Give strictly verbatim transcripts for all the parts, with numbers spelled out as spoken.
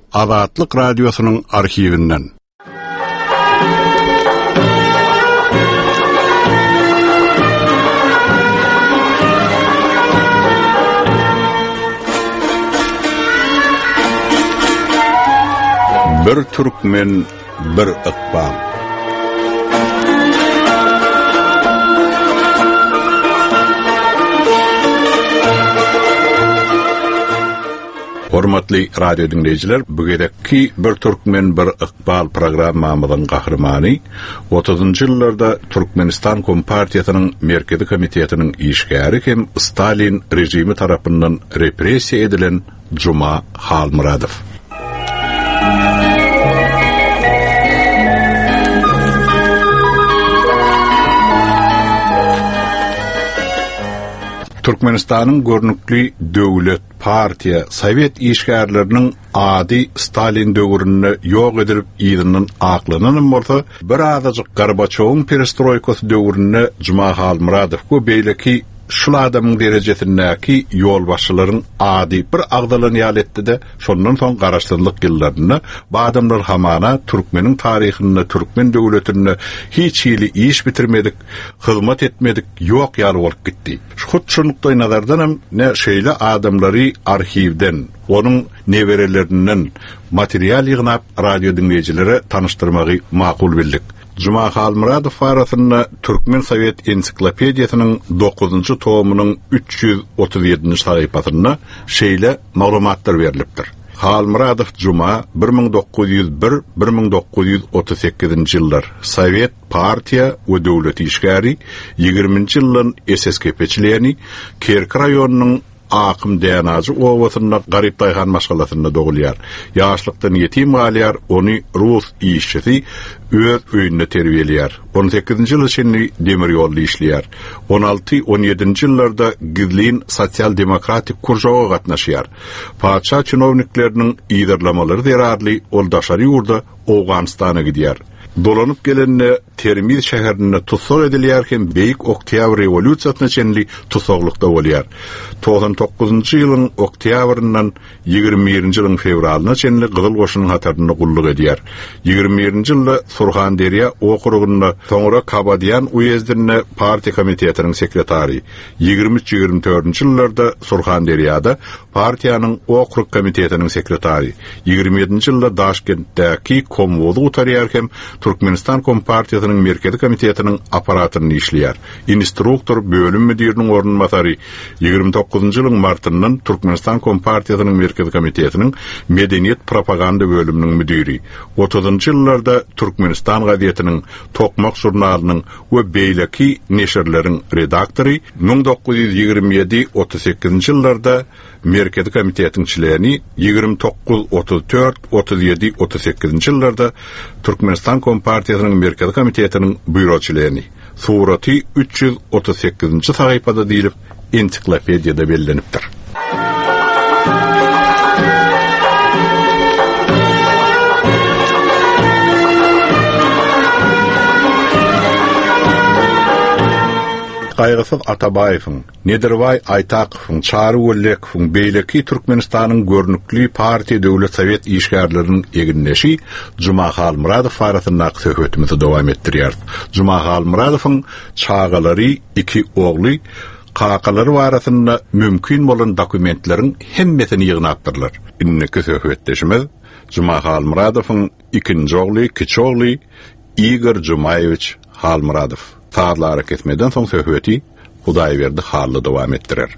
Azatlyk radiosynyň arhiwinden. Bir Türkmen, bir Iqbal. Hormatly radio dinleyijiler, bugünkü Bir Türkmen, bir Iqbal programmamyzyň gahrymany otuzunçy ýyllarda Türkmenistan Kompartiýasynyň Merkezi Komitetiniň işgäri hem Stalin rejimi tarapyndan repressiýa edilen Juma Halmuradow. Türkmenistanyň görnükli döwlet, partiýa, Sowet işgärleriniň ady Stalin döwründe ýok edilip ýylynyň aklanyň bolsa, bir azajyk Gorbaçowyň perestroykasy döwründe Juma Halmuradow beýleki şul adamyň derejesindäki ýol başçylaryň ady bir agdalan ýal etdi-de, şondan soň garaşdyrlyk ýyllarynda bu adamlar hamana Türkmeniň taryhyny, Türkmen döwletini hiç ýyly iş bitirmedik, hyzmat etmedik, ýok ýal bolup gitdi. Şutçulukda nazardan hem ne şeýle adamlary arhiwden, onuň neberelerinden material ýygnap radio dinleýijilere tanyşdyrmagy makul bildik. Juma Halmuradow arasynda Türkmen Sowet ensiklopediýasynyň dokuzunçy tomynyň üç ýüz otuz ýedinçi sahypasynda şeýle maglumatlar berilipdir. Halmuradow Juma bir ming dokuz ýüz bir - bir ming dokuz ýüz otuz sekizinçi ýyllar Sowet partiýa we döwlet işgäri, ýygrimiňçi ýylyň S S K P'çilerini Kerk raýonynyň Akım Dänazy owasynda garyp daýhan maşgalasyna dogulýar. Ýaşlykdan ýetim galýar, ony rus işçisi öz öýünde terbiýelýär. on sekizinçi ýyl içinde demir ýolda işleýär. on alty on ýedinçi ýyllarda Gizlin sosial demokratik kurjaga gatnaşýar. Paça çynownikleriniň ýygyrlamalary zerarly oldaşary ýurda Owganistana gidýär. Dolanyp gelende Termiz şäherinde tutsak edilýär hem Beýik Oktyabr rewolýusiýasyna çenli tutsaklykda bolýar. toğsan dokuzunçy ýylyň oktýabryndan ýygrimi birinçi ýylyň fevralyna çenli Gyzyl Goşunyň hatarynda gullyk edýär. ýygrimi birinçi ýylda Surxanderýa okrugynda, soňra Kabadyan uyezdinde partiýa komitetiniň sekretary, ýygrimi üç ýygrimi dördünçi ýyllarda Surxanderýada partiýanyň okrug komitetiniň sekretary, ýygrimi ýedinçi ýylda Daşkentdäki Komwozy utarýar hem Türkmenistan Kompartiýasynyň Merkezi Komitetiniň aparatyny işleýär. Instruktor bölüm müdiriniň ornunmasary ýygrimi dokuzunçy ýylyň martyndan Türkmenistan Kompartiýasynyň Merkezi Komitetiniň Medeniýet propaganda bölüminiň müdiri. otuzunçy ýyllarda Türkmenistan gazetiniň, Tokmak jurnalynyň we beýleki neşirleriň redaktory, ming dokuz ýüz ýygrimi ýedi otuz sekizinçi ýyllarda Merkezi Komitetiň çilerini, ýygrimi dokuz otuz dört otuz ýedi otuz sekizinçi ýyllarda Türkmenistan Kompartiýasynyň Merkezi Komitetiň büroçilerini. Suraty üç ýüz otuz sekizinçi sahypada diýilip ensiklopediýada bellenipdir. Gaýgysyz Atabaýewiň, Nederbay Aytakowyň, Çary Wellekowyň beýleki Türkmenistanyň görnükli partiýa döwlet Sowet işgärleriniň eginleşi Juma Halmuradow arasynda söhbetimizi dowam etdirýär. Juma Halmuradowyň çagalary, iki ogly, kakalary arasynda mümkin bolan dokumentleriň hemmesini ýygnapdyrlar. Inneki söhbetleşimiz Juma Halmuradowyň ikinji ogly, kiçi ogly Igor Jumayevich Halmuradow. Saatlara kesmeden soň söhbeti Hudaýberdi harly dowam etdirer.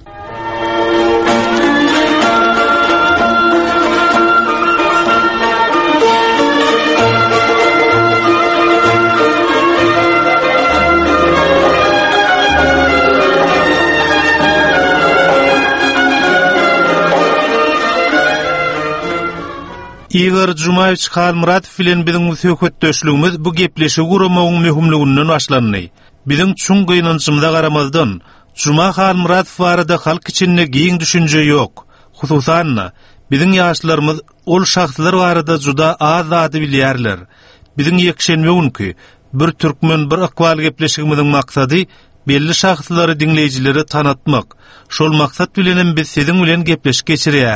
Igor Jumayevich Halmuradow bilen biziň söhbetdeşligimiz bu gepleşi guramagyň möhümliginden başlandy. Biziň çuň gynançymyza garamazdan Juma Halmuradow barada halk içinde giň düşünje ýok. Hususan biziň ýaşlarymyz ol şahslar barada juda az zady bilýärler. Biziň ýekşenmegünki bir türkmen bir Iqbal gepleşigimiziň maksady belli şahslary dinleýijilere tanatmak. Şol maksat bilen biz siziň bilen gepleşik geçirýäris.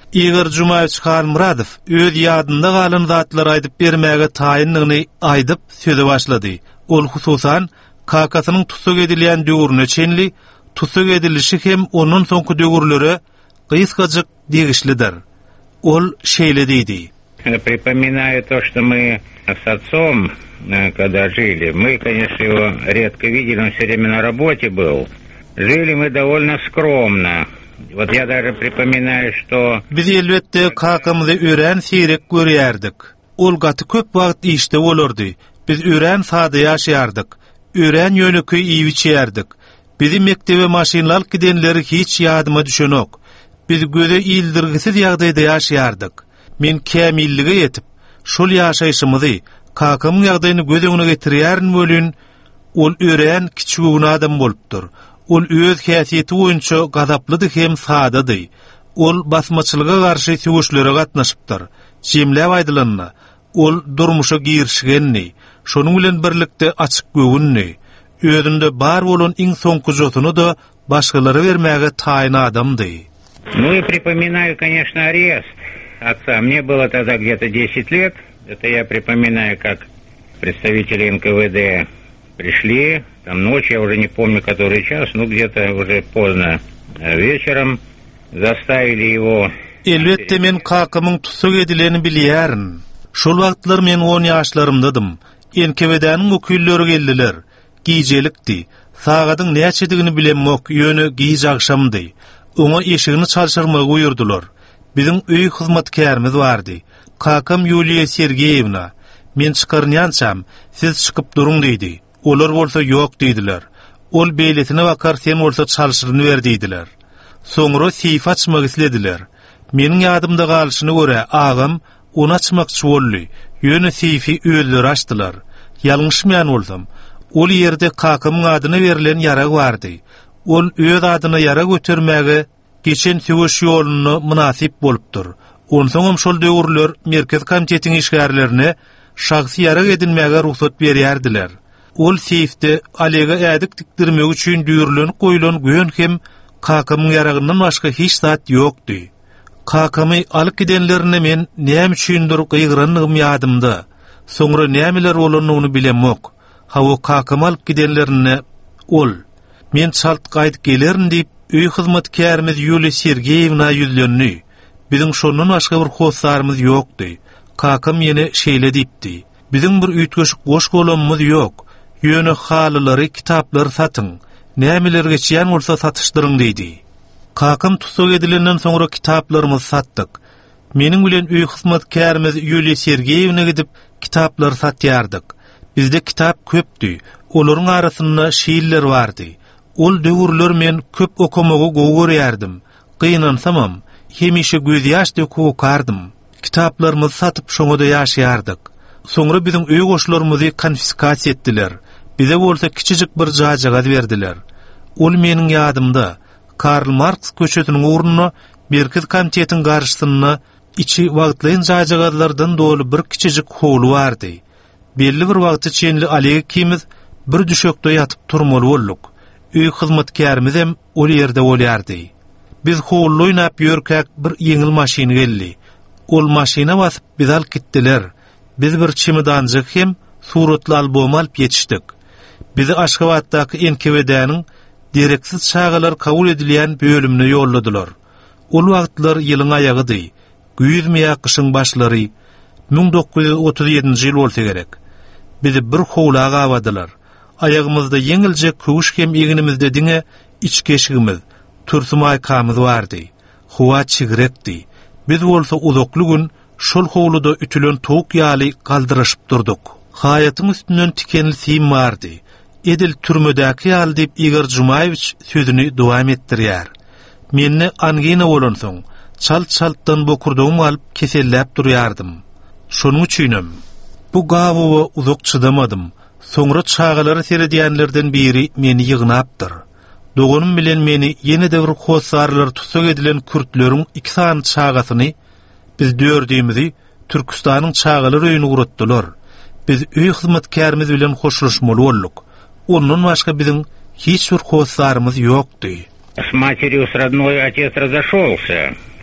Igor Jumayevich Halmuradov öz ýadynda galan zatlar aýdyp bermäge taýinligini aýdyp söze başlady. Ol hususan K K S'nyň tutsuk edilýän döwrüne çenli, tutsuk edilişi hem onun soňky döwürlere gysgaçyk degişlidir. Ol şeýle diýdi. Припоминаю то, что мы с отцом, когда жили, мы, конечно, его редко видели, он все время на работе был. Жили мы довольно скромно. Вот я даже припоминаю, что... Biz elbette kakamızı ören seyrek görýärdik. Ol gaty köp wagt işte bolardy. Biz ören sada ýaşaýardyk. Ören ýöneki iýip içýärdik. Bizi mektebe maşynla alyp gidenleri hiç ýadyma düşenok. Biz göze ildirgisiz ýagdaýda ýaşaýardyk. Men kämillige ýetip, şol ýaşaýşymyzy, kakamyň ýagdaýyny göz öňüne getirýärin bölün, ol ören kiçik adam bolupdyr. Ol öz häsiýeti boýunça gazaplydy hem sadady. Ol basmaçylyga garşy söwüşlere gatnaşypdyr. Jemläp aýdylanna, ol durmuşa girişgenni, şonuň bilen birlikde açyk göwünni, özünde bar bolan iň soňky jotuny da başgalara bermäge taýyn adamdy. Ну и припоминаю, конечно, арест отца. Мне было тогда где-то десять лет. Это я припоминаю, как представители эн ка вэ дэ пришли. Там ночью, я уже не помню, который час, ну где-то уже поздно вечером. Заставили его... Elbette men kakamyň tutsuk edileni bilýärin. Şol wagtlar men on ýaşlarymdadım. эн kä вэ däniň ökülleri geldiler. Gijelikdi. Sagadyň näçedigini bilenmok, ýöne giz akşamdy. Ona eşigini çalşyrmagy buyurdular. Bizim öý hyzmatkarymyz bardy. Kakam Yuliya Sergeyevna. Men çykarnýansam, siz çykyp duruň diýdi. Olar bolsa ýok diýdiler. Ol beýletine bakar, sen bolsa çalşyryny ber diýdiler. Soňra seyf açmak islediler. Meniň ýadymda galyşyny görä, agam onu açmakçy boldy. Ýöne seyfi özleri açdylar. Ýalňyşmaýan bolsam, ol ýerde kakamyň adyna berilen ýarag bardy. Ol öz adyna ýara götermäge geçen söwüş ýoluny münasip bolupdyr. Onsoňam şol döwürler merkez komitetiň işgärlerini şahsy ýara edilmäge ruhsat berýärdiler. Ol seyfde alega ädik dikdirmek üçin düýrülen goýulan göň hem kakamyň ýaragyndan başga hiç zat ýokdy. Kakamy alyp gidenlerine men näme üçindir gyýgyrandygym ýadymda. Soňra nämeler bolanyny bilenmok. Hawa kakamy alyp gidenlerine ol men çalt gaýdyp gelerin diýip öý hyzmatkarymyz Yuliya Sergeyevna ýüzlenni. Biziň şondan başga bir hosarymyz ýokdy. Kakam ýene şeýle diýipdi. Biziň bir üýtgeşik goş golanymyz ýok. Ýöne halylary, kitaplar satyň. Nämeler geçýän bolsa satyşdyryň diýdi. Kakam tutsuk edilenden soňra kitaplarymyzy satdyk. Meniň bilen öý hyzmatkarymyz Yuliya Sergeyevna gidip kitaplar satýardyk. Bizde kitap köpdi. Olaryň arasynda şiirler bardy. Ol döwürler men köp okumagy gowy görýärdim. Gynansamam, hemişe göz ýaş dökükardym. Kitaplarymyzy satyp şoňada ýaşaýardyk. Soňra biziň öý goşlarymyzy konfiskasiýa etdiler. Bize bolsa kiçijik bir jajagat berdiler. Ol meniň ýadymda Karl Marx köçetiniň urunyna merkez komitetiň garşysyna içi wagtlaýan jajagatlardan dolu bir kiçijik howlu bardy. Belli bir wagty çenli alega kimiz bir düşekde ýatyp turmaly bolduk. Öý hyzmatkarymyz hem ol ýerde bolýardy. Biz howlu oýnap ýörkäk bir ýeňil maşyna geldi. Ol maşyna basyp biz alyp gitdiler. Biz bir çimidanjyk hem suratly albom alyp ýetişdik. Bizi Aşgabatdaky эн kä вэ däniň direksiz çağalar kabul edilýän bölümine ýolladylar. Ol wagtlar ýylyň aýagydy. Güýzmeýä kışyň başlary. bin dokuz ýüz otuz ýedinji ýyl bolsa gerek. Bizi bir howlaga awadylar. Ayagymyzda ýeňilje köwüş hem eginimizde diňe içkeşigimiz, türsümay kamyz bardy. Howa çigrekdi. Biz bolsa uzakly gün şol howluda ütülen towuk ýaly galdyraşyp durduk. Hayatyň üstünden tikenli sim bardy. Edil türmedäki ýaly diýip Igor Jumayevich sözüni dowam etdirýär. Menne angina bolan soň çalt-çaltdan bokurdugym alyp keselläp durýardym. Şonuň üçinem bu gawawa uzak çydamadym. Soňra çağalary seredýänlerden biri meni ýygnapdyr. Dogunum bilen meni ýene-de bir hosarlar tutsak edilen kürtleriň iki san çağasyny biz dördüýümizi Türkistanyň çağalary öýüne guratdylar. Biz öý hyzmatkarymyz bilen hoşlaşmaly bolduk. Ondan başga biziň hiç bir hosarymyz ýokdy. С матерью, с родной отец разошелся.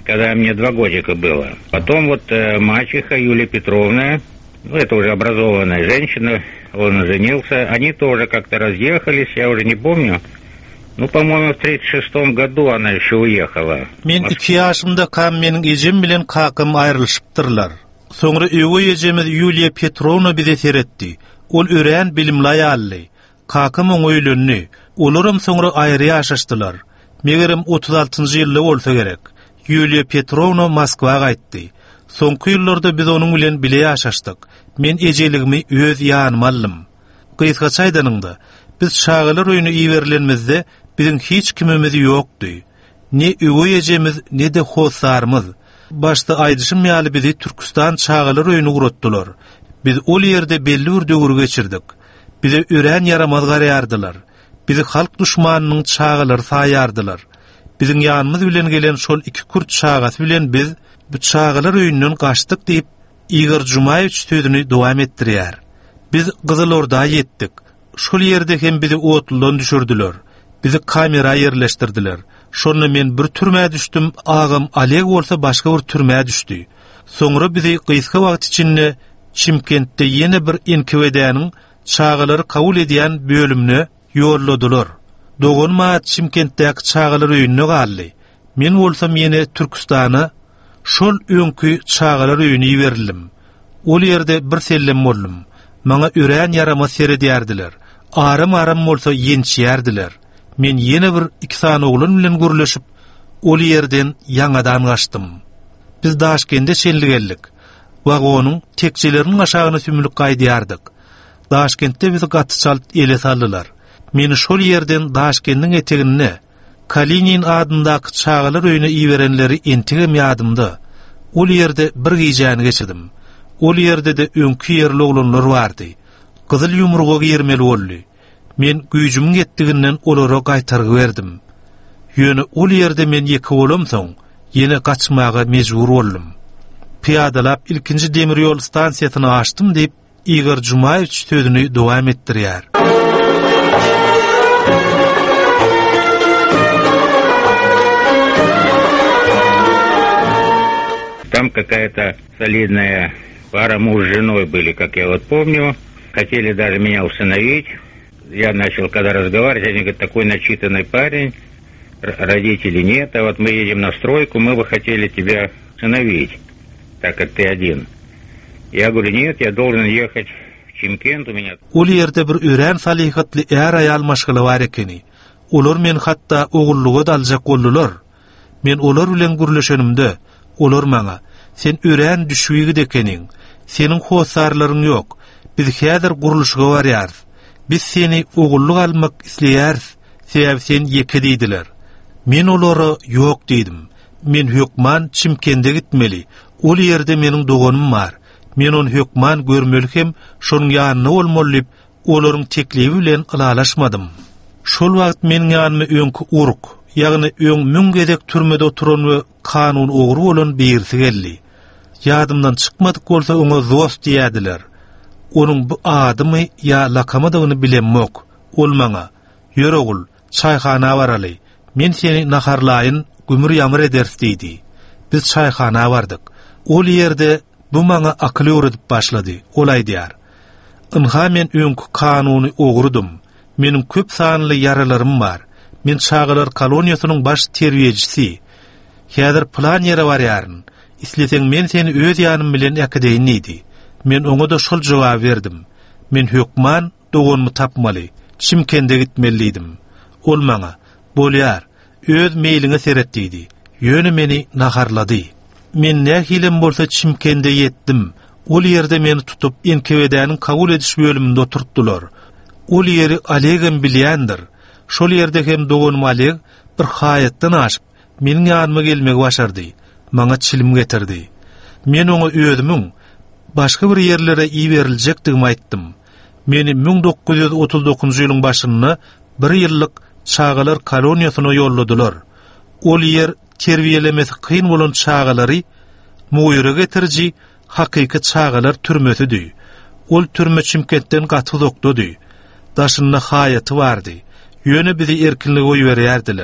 когда мне два годика было. Потом вот э, мачеха Юлия Петровна, ну, это уже образованная женщина, он женился. Они тоже как-то разъехались, я уже не помню. Ну, по-моему, в тридцать шестом году она еще уехала. Мен iki yaşımda kam menin ejim bilen kakam ayrılışıptırlar. Sonra öwü ejemiz Yuliya Petrovna bize seretdi. Ol ören bilimli ayally. Kakam oň öýlenni. Olaram sonra aýry ýaşaşdylar. Megerim otuz altıncı ýylda bolsa gerek. Yuliya Petrovna Moskwaga gaýtdy. Soňky ýyllarda biz onuň bilen bile ýaşaşdyk. Men ejeligimi öz ýanyma aldym. Gysga çaýdanynda biz şagalar öýüne iýerilenmizde bizim hiç kimimiz ýokdy. Ne öwü ejemiz ne de hosarmyz. Başta aýdyşym ýaly bizi Türkistan çagalar öýüne guratdylar. Biz ol ýerde belli bir döwür geçirdik. Bize ören yaramaz garaýardylar. Bizi halk düşmanynyň çagalary saýardylar. Bizim ýanymyz bilen gelen şol iki kurt çagasy bilen biz bu çagalar öýünden gaçdyk diýip Igor Jumaýewiç sözüni dowam etdirýär. Biz Gyzylorda ýetdik. Şol ýerde hem bizi otuldan düşürdiler. Bizi kamera ýerleşdirdiler. Şonu men bir türmäge düşdüm, agam Aleg bolsa başga bir türmäge düşdi. Soňra bizi gysga wagt içinde Çimkentde ýene bir N K W D'niň çagalary kabul edýän bölümine ýolladylar. Dogunma Çimkentdäki çagalar öýüne galdy. Men bolsam ýene Türkistana şol öňkü çagalar öýüne berildim. Ol ýerde bir sellem boldum. Maňa ören yarama seredýärdiler. Aram-aram bolsa ýençýärdiler. Men ýene bir iki sany oglun bilen gürleşip ol ýerden ýangadan gaçdym. Biz Daşkende şenligeldik. Wagonyň tekçileriniň aşagyna sümülip gaýdýardyk. Daşkentde bizi gaty çalt ele saldylar. Meni şol ýerden Daşkendiň etegine Kalinin adyndaky çagalar öýüne iýerenleri entigem ýadymda. Ol ýerde bir gyjany geçirdim. Ol ýerde de öňkü ýerli oglanlar bardy. Gyzyl ýumruga girmeli boldy. Men güýjüm getdiginden olara gaýtargy berdim. Ýöne ol ýerde men ýeki bolam soň ýene gaçmaga mejbur boldum. Piyadalap ilkinji demir ýol stansiýasyny açdym diýip Igor Jumaýewiç sözüni dowam etdirýär. Там какая-то солидная пара, муж с женой были, как я вот помню. Хотели даже меня усыновить. Я начал, когда разговаривать, они говорят, такой начитанный парень, родителей нет, а вот мы едем на стройку, мы бы хотели тебя усыновить, так как ты один. Я говорю, нет, я должен ехать в Чимкент, у меня... Ol ýerde bir ören salihatly er aýal maşgyly bar ekeni. Olar men hatda ogulluga daljak boldular. Men olar bilen gürleşenimde, olar maňa, sen ören düşüýigi dekeniň, seniň hosarlaryň ýok, biz häzir guruluşga barýar. Biz seni ogulluk almak isleýäris, sebäbi sen ýeke diýdiler. Men olara ýok diýdim. Men hökman Çimkentde gitmeli. Ol ýerde meniň doganym bar. Men onu hökman görmeli hem şonuň ýanyna bolmaly, olaryň teklibi bilen ylalaşmadym. Şol wagt meniň ýanyma öňkü uruk, ýagny öň müňgedek türmede oturan we kanun ogry bolan birisi geldi. Ýadymdan çykmadyk bolsa oňa dost diýdiler. Onun bu adymy ýa lakamadygyny bilenmok. Ol maňa, "Ýöre ogul, çaýhana baraly. Men seni naharlaýyn, gümür ýamyr eders" diýdi. Biz çaýhana bardyk. Ol ýerde bu maňa akly öwredip başlady. Ol aýdýar. "Ynha men öňkü kanuny ogrudum. Meniň köp sanly yaralarym bar. Men çagalar koloniýasynyň baş terbiýejisi. Häzir plan ýere barýaryn. Isleseň men seni öz ýanym bilen äkedeýin" diýdi. Men oňa da şol jogap berdim. Men hökman dogonmy tapmaly, Çimkentde gitmelidim. Ol maňa, "Bolýar, öz meýliňe seret" diýdi. Ýöne meni naharlady. Men nähilem bolsa Çimkentde ýetdim. Ol ýerde meni tutup N K W D'niň kabul ediş bölüminde oturtdylar. Ol ýeri Alegem bilýändir. Şol ýerde hem dogonym Aleg bir haýatdan aşyp meniň ýanyma gelmegi başardy. Maňa çilim getirdi. Men oňa özümüň başga bir ýerlere iýeriljekdigimi aýtdym. Meni bin dokuz ýüz otuz dokuzunçy ýylyň başynda bir ýyllyk çagalar koloniýasyna ýolladylar. Ol ýer terbiýelemesi kyn bolan çagalary muýra getirji hakyky çagalar türmesidir. Ol türme Çimkentden gaty uzakdadyr. Daşynda haýaty bardy. Ýöne bizi erkinlige goýberýärdiler.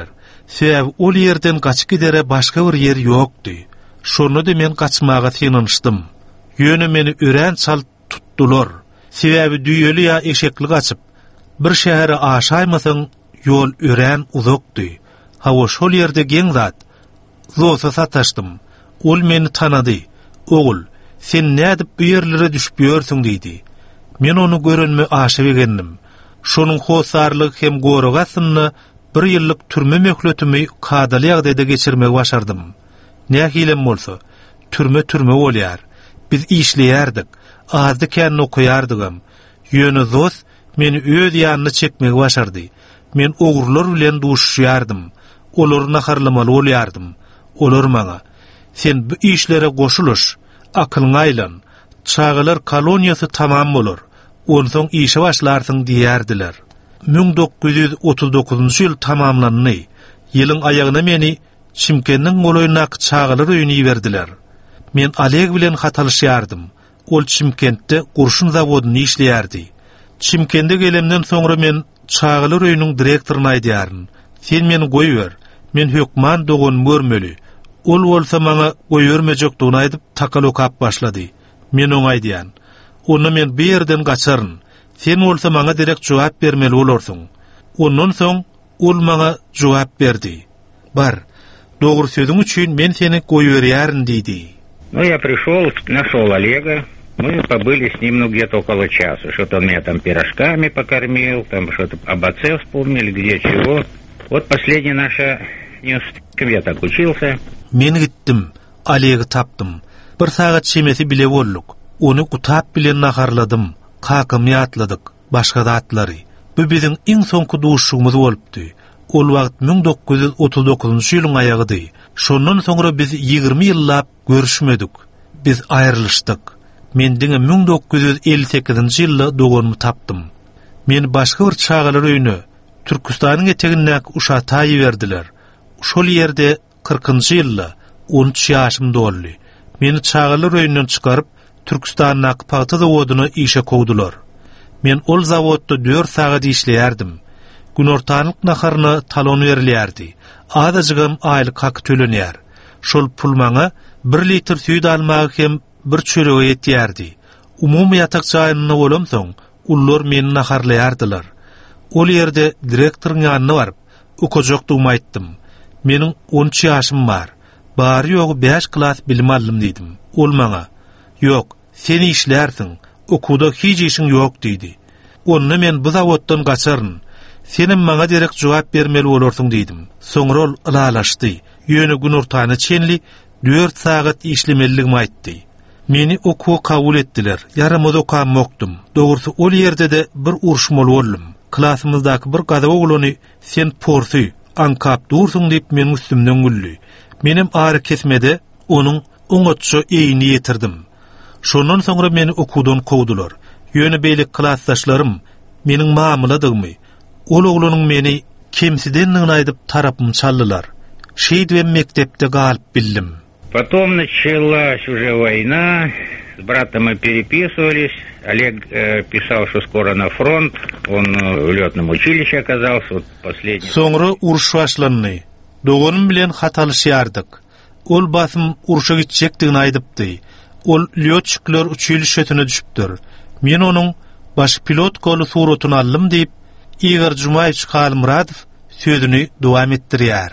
Sebäbi ol yerden gaçyp gidere başga bir yer ýokdy. Şonu da men gaçmaga tynanşdym. Ýöne meni ören çal tutdular. Sebäbi düýeli ýa eşekli gaçyp bir şähere aşaýmasaň ýol ören uzakdy. Hawa şol ýerde geň zat. Zosa sataşdym. Ol meni tanady. Ogul, sen nädip bu ýerlere düşüp ýörsiň diýdi. Men onu görenme aşyp egendim. Şonuň hosarlyk hem goragasyny bir ýyllyk türme möhletimi kadaly ýagdaýda geçirmek başardym. Nähilem bolsa, türme türme bolýar. Biz işleýärdik, azdy kän okuýardygam. Ýöne zos meni öz ýanyna çekmek başardy. Men ogurlar bilen duşýardym. Olary naharlamaly bolýardym. Olar maňa, sen bu işlere goşuluş, akylyň aýlan, çağılar koloniýasy tamam bolar. Onsoň işe başlarsyň diýerdiler. bin dokuz yüz otuz dokuzunçy ýyl tamamlandy. Ýylyň aýagyna meni Çimkendiň goloýunak çağılar öýüne berdiler. Men Aleg bilen hatalyşýardym. Ol Çimkentde gurşun zawodyny işleýärdi. Çimkende gelemden soňra men çağılar öýüniň direktoryna aýdýaryn. Sen meni goýber, men hökman dogan görmeli. Ol bolsa maňa goýbermejekdigini aýdyp takal okap başlady. Men oňa aýdýan. Onu men bir ýerden gaçaryn. Sen bolsa maňa direk jogap bermeli bolarsyň. Ondan soň ol maňa jogap berdi. Bar, dogry sözüň üçin men seni goýberýärin diýdi. Ну, я пришел, нашел Олега. Мы побыли с ним, ну, где-то около часа. Что-то он меня там пирожками покормил, там что-то об отце вспомнили, где чего. Вот последняя наша news, я так учился. Men gittim, Alegi tapdym. Bir sagat şemesi bile bolluk. Onu kutap bilen naharladım. Kakam ýatladyk, başga zatlary. Bu biziň iň soňky duşugymyz bolupdy. Ol wagt bin dokuz yüz otuz dokuzunçy ýylyň aýagydy. Şondan soňra biz ýygrimi ýyllap görüşmedik. Biz aýrylyşdyk. Men diňe bin dokuz yüz elli sekizinçy ýylda doganymy tapdym. Men başga bir çağılar öýüne, Türkistanyň etegindäki Uşataýy berdiler. Şol ýerde kırkıncı ýylda on üç ýaşym doldy. Meni çağılar öýünden çykaryp Türkistanyň paýta zawodyna işe kowdular. Men ol zawodda dört sagat işleýärdim. Gün ortanyk naharyna talon berilýärdi. Azajygam aýlyk hak tölenýär. Şol pul maňa bir litr süýt almagy hem bir çörek ýetýärdi. Umumy ýatak jaýyna bolamsoň, ullar meni naharlaýardylar. Ol ýerde direktoryň ýanyna baryp, okujokdygymy aýtdym. Meniň on üç ýaşym bar. Bary ýogy beş klas bilim aldym diýdim. Ol maňa, "Ýok, sen işlärsiň, okuda hiç işiň ýok" diýdi. Onu men bu zawoddan gaçaryn. Senim maňa direk jogap bermeli bolarsyň diýdim. Soňra ol ılalaşdy. Ýöne gün ortany çenli dört sagat işlemeligimi aýtdy. Meni okuwa kabul etdiler. Yaramaz okam mokdum. Dogrusy ol ýerde de bir urşmaly boldum. Klasymyzdaky bir gaza oglany sen porsy, ankap dursyň diýip meni üstümden güldi. Menim ary kesmede onuň oňatça eýini ýetirdim. Şondan soňra meni okuwdan kowdular. Ýöne beýlik klassdaşlarym meniň mamyladygymy, ol oglanyň meni kemsidenligini aýdyp tarapymy çaldylar. Şeýd we mektepde galyp bildim. Потом началась уже война, с братом мы переписывались. Олег э, писал, что скоро на фронт, он э, в лётном училище оказался, вот последний. Soňra uruş başlandy. Doganym bilen hatalyşýardyk. Ol basym uruşa gitjekdigini aýdypdy. Ol lýotçyklar училищесine düşüpdir. Men onuň baş pilot golu suratyny aldym diýip Igor Jumaýew Halmuradow sözüni dowam etdirýär.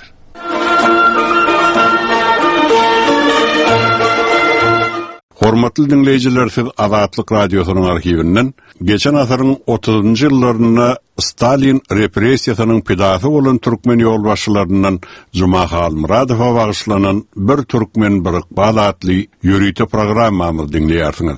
Hormatly dinleyijiler, siz Azatlyk radiosynyň arhiwinden geçen asaryň otuzunçy ýyllaryna Stalin repressiýasynyň pidasy bolan türkmen ýolbaşçylaryndan Juma Halmuradowa bagyşlanan bir türkmen birikbaz adly ýörüýte programmamy dinleýärsiňiz.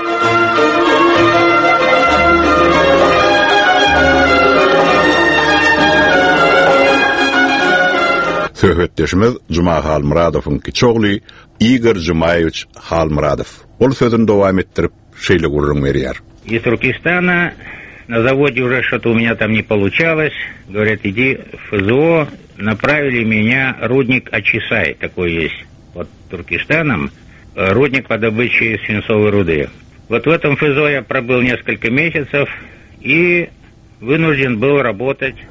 Söhbetdeşimiz Juma Halmuradowyň kiçogly Igor Jumaýew Halmuradow. Ol sözüni dowam etdirip şeýle gurulun berýär. Из Туркестана на заводе уже что-то у меня там не получалось. Говорят, иди в ФЗО. Направили меня рудник Ачисай, такой есть под Туркестаном. Рудник по добыче свинцовой руды. Вот в этом ФЗО я пробыл несколько месяцев и вынужден был работать.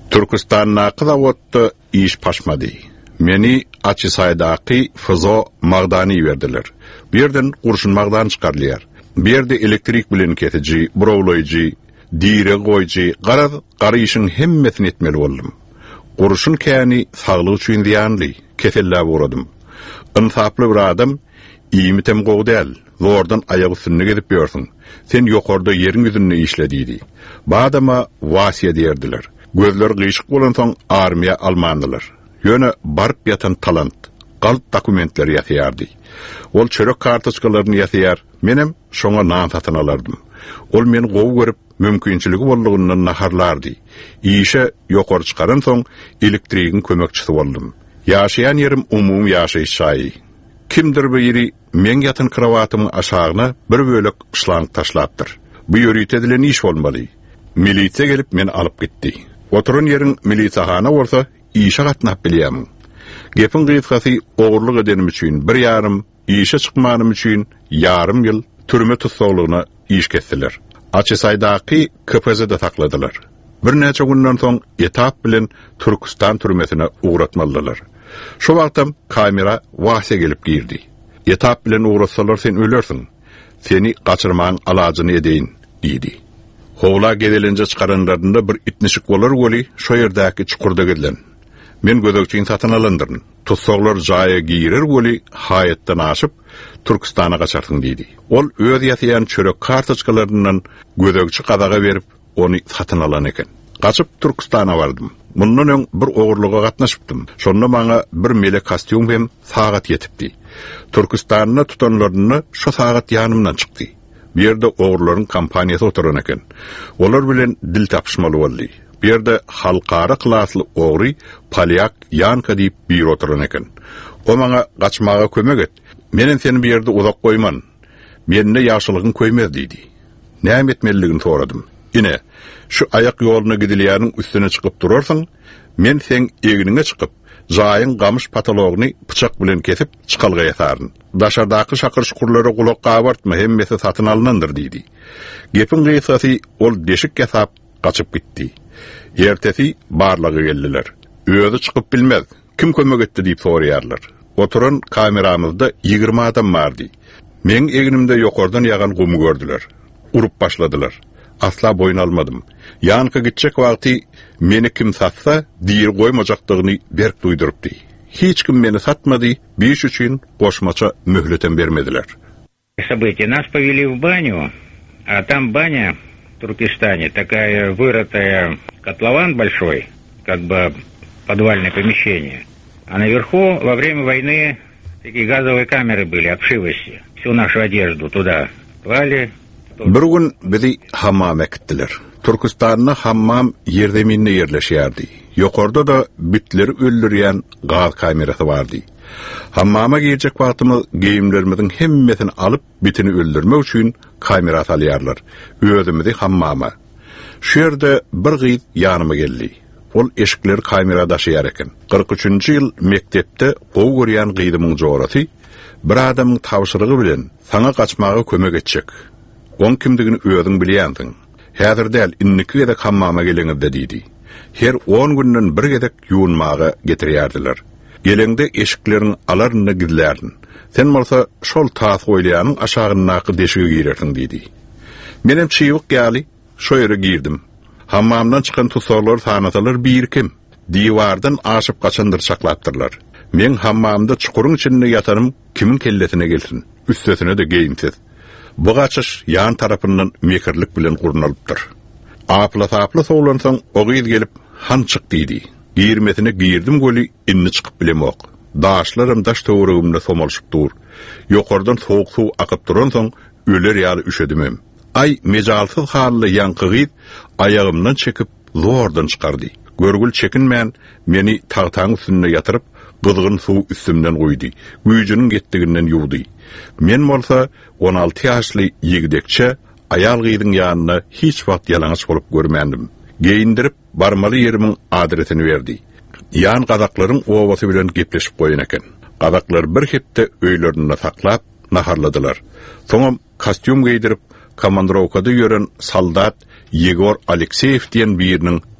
Türkistanna qızavatda iş paşmadı. Meni Açısaydaqı Fızo Mağdani verdiler. Birden kurşun mağdan çıkarlılar. Bir de elektrik bilen ketici, brovlayıcı, dire goyucu, qarad, qarı işin hemmetini etmeli oldum. Kurşun kani sağlığı üçün ziyanlı, kesella uğradım. Insaplı bir adam, iyi mitem qoğu değil, zordan ayak üstünü gedip biyorsun. Sen yokorda yerin yüzünü işlediydi. Badama vasiye derdiler. Gözler qıyışık olan son armiya almandılar. Yöne barıp yatan talant, qalp dokumentleri yatıyardı. Ol çörek kartoçkalarını yatıyar, menem şoňa nan satın alardım. Ol meni gowy görüp, mümkinçiligi boldugundan naharlardı. İşe ýokary çykaran soň elektrigiň kömekçisi boldum. Ýaşaýan yerim umum ýaşaýyş şaýy. Kimdir biri men ýatan krawatymy aşagyna bir bölek şlang taşlapdyr. Bu ýörüýte edilen iş bolmaly. Milisiýa gelip meni alyp gitdi. Oturan yerin milisiýahana bolsa, işe gatnap bilýämiň. Gepin gysgasy ogurlyk edenim üçin bir ýarym, işe çykmanym üçin yarım ýyl türme tutsaglygyna iş kesdiler. Açısaydaqy K P Z-de takladylar. Bir näçe günden soň etap bilen Türkistan türmesine uğratmalylar. Şu wagtym kamera wahse gelip girdi. Etap bilen uğratsalar sen ölersin. Seni gaçyrmaň alajyny edeýin, diýdi. Howla gedelince çıkaranlarında bir itnişik bolar goli şo ýerdäki çukurda gedilen. Men gözökçiň satyn alandyryn. Tutsaglar jaýa girer goli haýatdan aşyp Türkistana gaçarsyň diýdi. Ol öz ýatýan çörek kartoçkalaryndan gözökçi qadaga berip onu satyn alan eken. Gaçyp Türkistana bardym. Mundan öň bir ogurlyga gatnaşypdym. Şonda maňa bir mele kostyum hem sagat ýetipdi. Türkistanyna tutanlaryny şo sagat ýanymdan çykdy. Bir yerde ogurlaryň kampaniýasy oturan eken. Olar bilen dil tapşmaly boldy. Bir yerde halkara klasly ogry Polyak Yanka diýip bir oturan eken. O maňa gaçmaga kömek et. Menen seni bir yerde uzak goýman. Menne ýaşylygyň köýmez diýdi. Näme etmeligini soradym. Ine, şu ayak ýoluny gidilýäniň üstüne çykyp durarsyň, men sen eginiňe çykyp, jaýyň gamyş patologyny bıçak bilen kesip çykalga ýataryn. Daşardaky şakır şukurlara kulak gabartma, hemmesi satyn alınandyr diýdi. Gepin gysgasy ol deşik ýasap gaçyp gitdi. Ertesi barlygy geldiler. Özü çykyp bilmez, kim kömek etdi diýip soraýarlar. Oturan kameramyzda ýygrima adam bardy. Men eginimde ýokardan ýagan gumy gördüler. Urup başladylar. Asla boyun almadım. Yanka gitjek wagty meni kim satsa, diýir goýmajakdygyny berk duýdurupdy. Hiç kim meni satmady, biş üçin goşmaça möhletem bermediler. События. Нас повели в баню, а там баня в Туркестане, такая вырытая котлован большой, как бы подвальное помещение. А наверху во время войны такие газовые камеры были, обшивости. Всю нашу одежду туда клали. Bir gün bizi hammam ekittiler. Türkistan'na hammam yerdeminne yerleşýärdi. Ýokarda da bitleri öldürýän gaz kamerasy bardy. Hammama girecek wagtymyz giyimlerimizin hemmesini alıp bitini öldürmek üçin kamera salýarlar. Özümizi hammama. Şu ýerde bir gyz ýanyma geldi. Ol eşikleri kamera daşıýar eken. kırk üçinji ýyl mektepde gowy görýän gyzymyň jogorasy bir adamyň tawşyrygy bilen saňa gaçmaga kömek etjek. On kimdigini özüň bilýändiň. Häzir däl inniki gedek hammama geleňizde diýdi. Her on günden bir gedek ýuwunmaga getirýärdiler. Gelende eşiklerin alaryna gidilerdin. Sen bolsa şol taas goýlaýanyň aşagynaky deşigi girersiň diýdi. Menem çyýyk ýaly şo ýere girdim. Hammamdan çykan tutsaglar sanasalar bir kim. Diýwardan aşyp gaçandyr çaklapdyrlar. Men hammamda çukuryň içinde ýatarym, kimin kellesine gelsin. Üstesine de geýinsiz. Bu gaçyş yan tarapyndan mekirlik bilen gurnalypdyr. Apla-tapla sowlansaň o gyz gelip han çyk diýdi. Girmesine girdim goli inni çykyp bilemok. Daşlarym daş töwregimde somalşyp dur. Ýokardan soğuk suw akyp duran soň öler ýaly üşedimem. Ay mejalsyz hally ýanky gyz ayagymdan çekip zordan çykardy. Görgül çekinmän meni tagtaň üstüne ýatyryp gydgyn suw üstümden goýdy. Güýjüniň getdiginden ýuwdy. Men bolsa on alty ýaşly ýigdekçe ayal gyzyň ýanyna hiç wagt ýalaňaç bolup görmändim. Geýindirip barmaly ýerimiň adresini berdi. Ýan gadaklaryň owasy bilen gepleşip goýan eken. Gadaklar bir hepde öýlerinde saklap naharladylar. Soňam kostyum giydirip komandrowkada ýören soldat Yegor Alekseyev diýen biriniň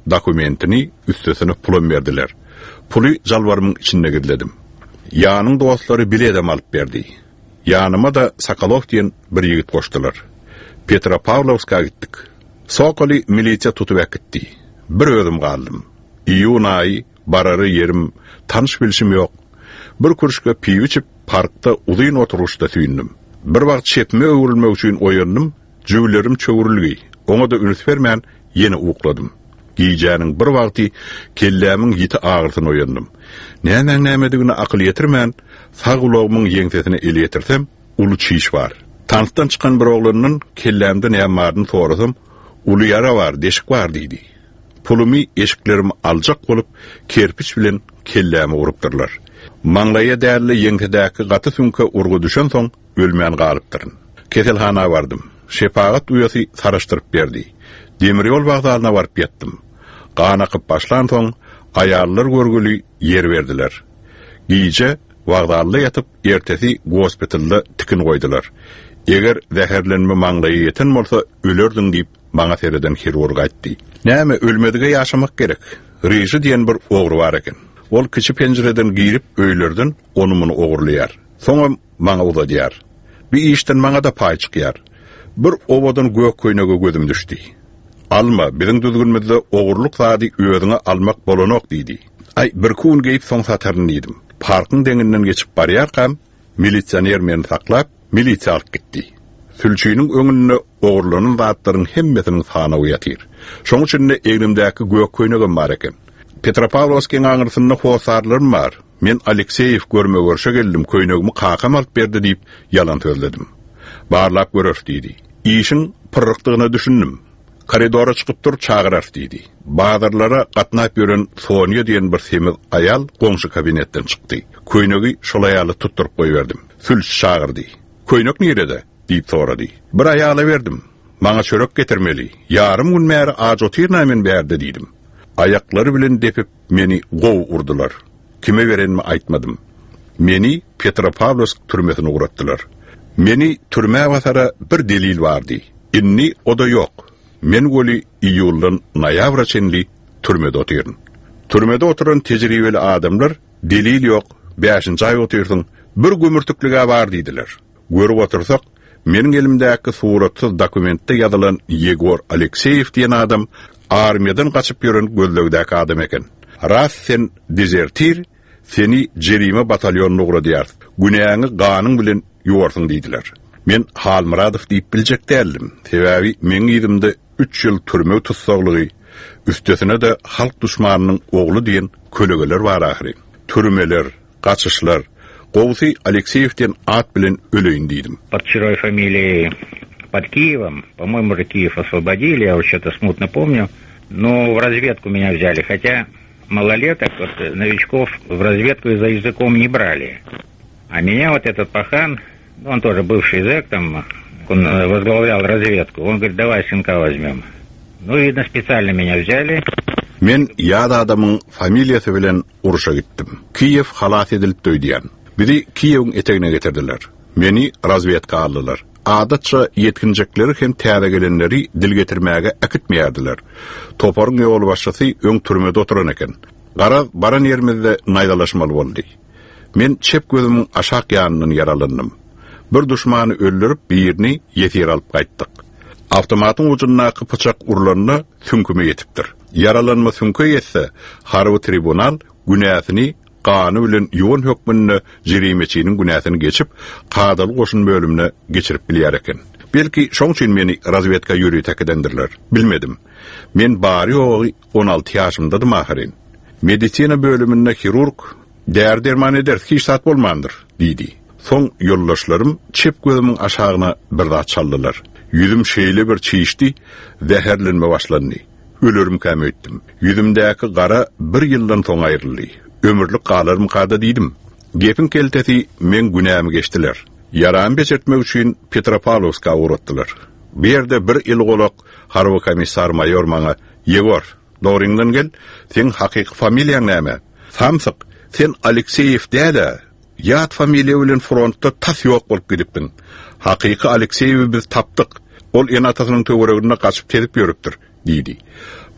dokumentini üstesine pulum verdiler. Pulu jalvarımın içinde gidledim. Yanın dostları bile edem alıp verdi. Yanıma da Sakalov diyen bir yigit koştular. Petropavlovsk'a gittik. Sokoli militiya tutup gitti. Bir özüm kaldım. İyun ayı, bararı yerim, tanış bilişim yok. Bir kuruşka piy içip parkta uzun oturuşta tüyündüm. Bir vakt şetme öğülmek için oyandım, cüvlerim çöğürülgey. Ona da ünüt vermeyen yeni uğukladım. Giyeceğinin bir vakti kellemin yiti ağırtın oyandım. Nämen nämedigini akıl yetirmeyen, sağulogmun yeňsesine eli yetirsem, ulu çiş var. Tanıttan çıkan bir oğlanın kellemde nämaryny sorasam, ulu yara var, deşik var deydi. Pulumi eşiklerimi alacak bolup, kerpiç bilen kellemi urupdurlar. Maňlaýa däli yeňsedäki gaty sünke urgu düşen soň ölmän galypdyryn. Keselhana vardım. Şepagat uyasy saraşdyryp berdi. Demir ýol bagdalyna baryp ýetdim. Gana akyp başlan soň ayarlar görgüli yer verdiler. Giýje bagdalyda ýatyp ertesi gospitalda tikin goýdular. Eger zäherlenme maňlaýa ýeten bolsa ölerdiň diýip maňa sereden hirurg aýtdy. Näme ölmedige ýaşamak gerek. Reji diýen bir ogry bar eken. Ol kiçi pencereden girip öýlerden onumunu ogurlaýar. Soňra maňa uzadýar. Bir işten maňa da pay çykýar. Bir owadan gök köýnege gözüm düşdi. Alma, biziň düzgünmizde ogurluk zady öýüňe almak bolanok diýdi. Ay, bir kun geýip soň sataryn diýdim. Parkyň deňinden geçip barýarkam, militsioner meni saklap, milisiýa alyp gitdi. Sülçüýniň öňünde ogurlanyň zatlaryň hemmesini sana uýatyr. Şoň üçin de eglimdäki gök köýnegem bar eken. Petropavlovskiň aňyrsyna hosarlarym bar. Men Alekseyev görme görşe geldim, köýnegimi kakam alyp berdi diýip yalan sözledim. Barlap görür diýdi. İşiň pyrrykdygyna düşündim. Koridora çykyp dur çağırar diýdi. Bazarlara gatnap ýören Sonya diýen bir semiz ayal goňşy kabinetden çykdy. Köýnegi şol aýaly tutturup goýberdim. Sülç çağırdy. Köýnek nerede? diýip sorady. Bir aýala berdim. Maňa çörek getirmeli. Yarım gün märi aç otyrna men berdi diýdim. Ayaklary bilen depip meni gow urdular. Kime verenmi aýtmadym. Meni Petropavlovsk türmesine uğratdylar. Meni türme wasara bir delil bardy. Inni o da yok. Men goli iyuldan nayavra çenli türmede otyryn. Türmede oturan tejribeli adamlar delil yok, beşinci ay otyrdyň, bir gömürtüklige bar diýdiler. Görüp otursak, meniň elimdäki suratsyz dokumentde ýazylan Yegor Alekseyev diýen adam armiýadan gaçyp ýören gözlegdäki adam eken. Ras sen dezertir, seni jerime batalyonuna uğradyar. Günäňi ganyň bilen ýuwarsyň diýdiler. Men Halmuradow diýip biljek däldim. Sebäbi men ýerimde üç ýyl türme tutsaglygy, üstesine de halk düşmanynyň ogly diýen kölegeler bar ahry. Türmeler, gaçyşlar, Gowsy Alekseевден at bilen öleýin diýdim. Под чужой фамилией под Киевом, по-моему, же Киев освободили, я вот что-то смутно помню. Но в разведку меня взяли, хотя малолеток, вот, новичков в разведку за языком не брали. А меня вот этот пахан, он тоже бывший зэк, там, он возглавлял разведку, он говорит, давай сынка возьмем. Ну, видно, специально меня взяли. Men ýa-da adamyň familiýasy bilen uruşa gitdim. Kiyev halat edilip döýdýän. Biri Kiyewiň etegine getirdiler. Meni razvedka aldylar. Adatça yetkinjekleri hem täze gelenleri dil getirmäge akitmeýärdiler. Toparyň ýol başçysy öň türmede oturan eken. Gara baran ýerimizde naýdalaşmaly boldy. Men çep gözümiň aşak ýanyndan yaralandym. Bir düşmany öldürüp birini ýetir alyp gaýtdyk. Awtomatyň ujundaky pyçak urlanyna sünküme ýetipdir. Yaralanma sünke ýetse, harby tribunal günäsini gany bilen ýoğun hökmünde jerimeçiniň günäsini geçip, kadalyk goşun bölümine geçirip bilýär eken. Belki şoň üçin meni razvedka ýürüýi tekedendirler. Bilmedim. Men bari ogy on alty ýaşymdadym ahyrin. Medisina bölüminde hirurg där derman eder, hiç sat bolmandyr, diýdi. Soň ýollaşlarym çep gözümiň aşagyna bir da çaldylar. Yüzüm şeýle bir çiýişdi, zäherlenme başlandy. Ölerim käm etdim. Yüzümdäki gara bir ýyldan soň aýryldy. Ömürlük galarym kada diýdim. Gepin keltesi men günämi geçdiler. Yaram beçertmek üçin Petropavlovsk'a uğratdylar. Bir ýerde bir ýyl golak harby komissar mayor maňa Yegor, dogryňdan gel, sen hakyky familiýaň näme? Samsyk, sen Alekseyev däle. Ýat familiýa bilen frontda tas ýok bolup gidipdiň. Hakyky Alekseyewi biz tapdyk. Ol en atasynyň töweregine gaçyp telip ýörüpdir, diýdi.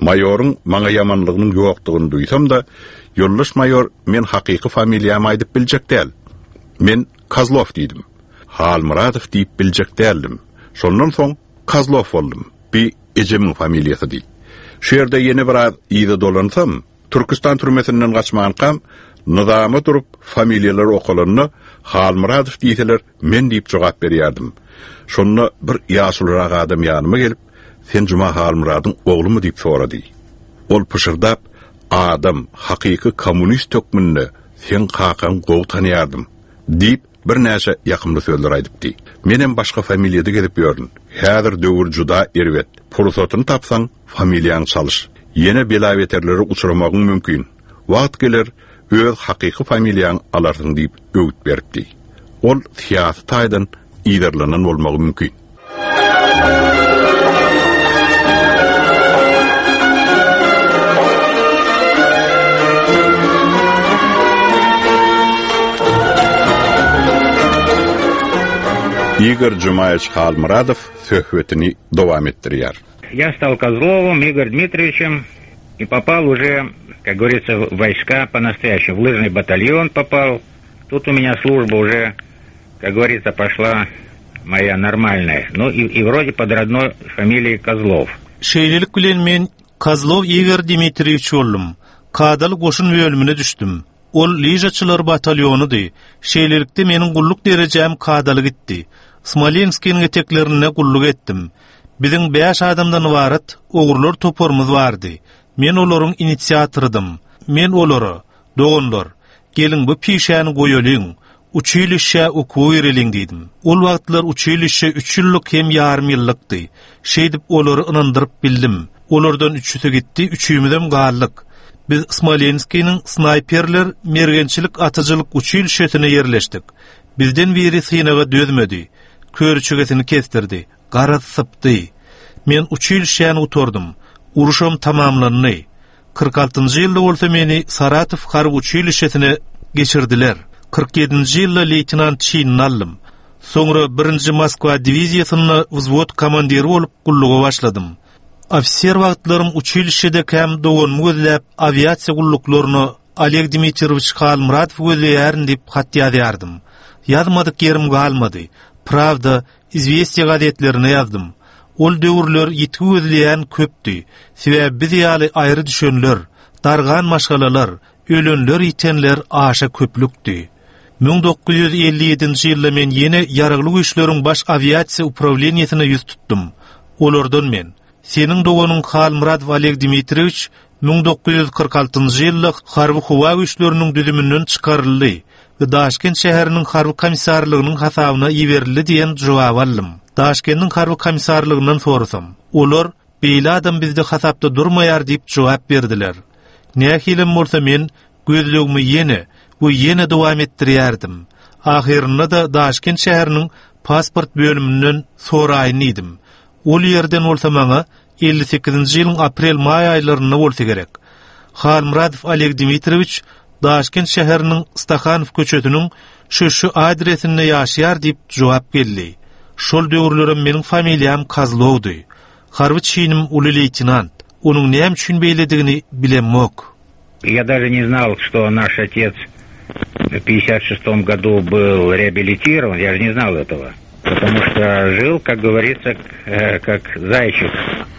Mayorun maňa ýamanlygynyň ýokdugyny duýsam da, ýoldaş mayor men hakyky familiýamy aýdyp biljek däl. Men Kozlov diýdim. Halmuradow diýip biljek däldim. Şondan soň Kozlov boldum. Bir ejemiň familiýasy diýip. Şu ýerde ýene bir az ýygy dolansam, Türkistan türmesinden gaçmagan kam, nizama durup familiýalar okulanyny Halmuradow diýseler, men diýip jogap berýärdim. Şonu bir ýaşulrak adam ýanyma gelip, sen Juma Halmuradowyň oglumy diýip sorady. Ol pışırdap, adam hakyky kommunist tökmünde sen kakan gowy tanýardym diýip bir näçe ýakymly sözler aýdypdy. Menem başga familiýada gelip ýördüm. Häzir döwür juda erwet. Pursatyny tapsaň familiýaň çalyş. Ýene belaweterlere uçuramagyň mümkin. Wagt geler öz hakyky familiýaň alarsyň diýip öwüt beripdi. Ol siýasat taýdan ýerlenen bolmagy mümkin. Игорь Жумаевич Халмурадов söhbetini devam ettirýär. Я стал Козловым Игорем Дмитриевичем и попал уже, как говорится, в войска по-настоящему. В лыжный батальон попал. Тут у меня служба уже, как говорится, пошла моя нормальная. Ну и, и вроде под родной фамилией Козлов. Şeýlelik bilen men Kozlov Igor Dmitrievich boldum. Kadal goşun bölümüne düşdüm. Ol Lijaçylar batalyonydy. Şeýlelikde meniň gulluk derejem kadaly gitdi. Smolenskiň eteklerine gulluk etdim. Biziň beş adamdan ibaret ogurlar topormuz bardy. Men olaryň inisiatorydym. Men olary, dogonlar, gelin bu pişäni goýalyň, uçylışa okuw bereliň diýdim. Ol wagtlar uçylışa üç ýyllyk hem ýarym ýyllykdy. Şeýdip olary ynandyryp bildim. Olardan üçüsi gitdi, üçüýümizem gallyk. Biz Smolenskiň snayperler mergençilik atyjylyk uçylışyna ýerleşdik. Bizden biri synaga dözmedi. Körçügesini kestirdi. Garasypdy. Men uçylışyny uturdum. Uruşum tamamlandy. kırk altıncı ýylda bolsa meni Saratow harby uçylışyna geçirdiler. kırk ýedinji ýylda leytenant çynyny aldym. Soňra birinji Moskwa diwiziýasyny wзвод komandiri bolup gulluga başladym. Ofisier wagtlarym uçylışyda käm dogon gözläp aviasiýa gulluklaryny Oleg Dmitrievich Halmuradow gözleýärin diýip hat ýazýardym. Ýazmadyk ýerim galmady. Pravda, Izvestiýa gazetlerine ýazdym. Ol döwürler ýetgi gözleýän köpdi. Sebäbi biz ýaly aýry düşünler, dargan maşgalalar, ölenler ýitenler aşa köplükdi. bin dokuz yüz elli ýedinji ýylda men ýene ýaragly güýçleriň baş aviasiýa upravleniýasyna ýüz tutdum. Olardan men seniň doganyň Halmuradow Oleg Dmitrievich bin dokuz yüz kırk altıncı ýylda harby howa güýçleriniň düzümünden çykaryldy we Daşkent şäheriniň harby komissarlygynyň hasabyna ýeberildi diýen jogap aldym. Daşkentniň harby komissarlygyndan sorasam, olar beýle adam bizde hasapda durmaýar diýip jogap berdiler. Näkilim bolsa men gözlegimi ýene bu ýene dowam etdirýärdim. Ahirinde da Daşkent şäheriniň pasport bölümünden soraýnydim. Ol ýerden bolsa maňa elli sekizinji ýylyň aprel-may aýlaryna bolsa gerek. Halmuradow Oleg Dmitrievich Daşkent şäheriniň Stakhanov köçetiniň şu adresine ýaşaýar diýip jogap geldi. Şol döwürlerim meniň familiýam Kozlowdy. Harby çynym uly leytenant. Onuň näme üçin beýledigini bilemok. Я даже не знал, что наш отец в пятьдесят шестом году был реабилитирован. Я же не знал этого. Потому что жил, как говорится, как зайчик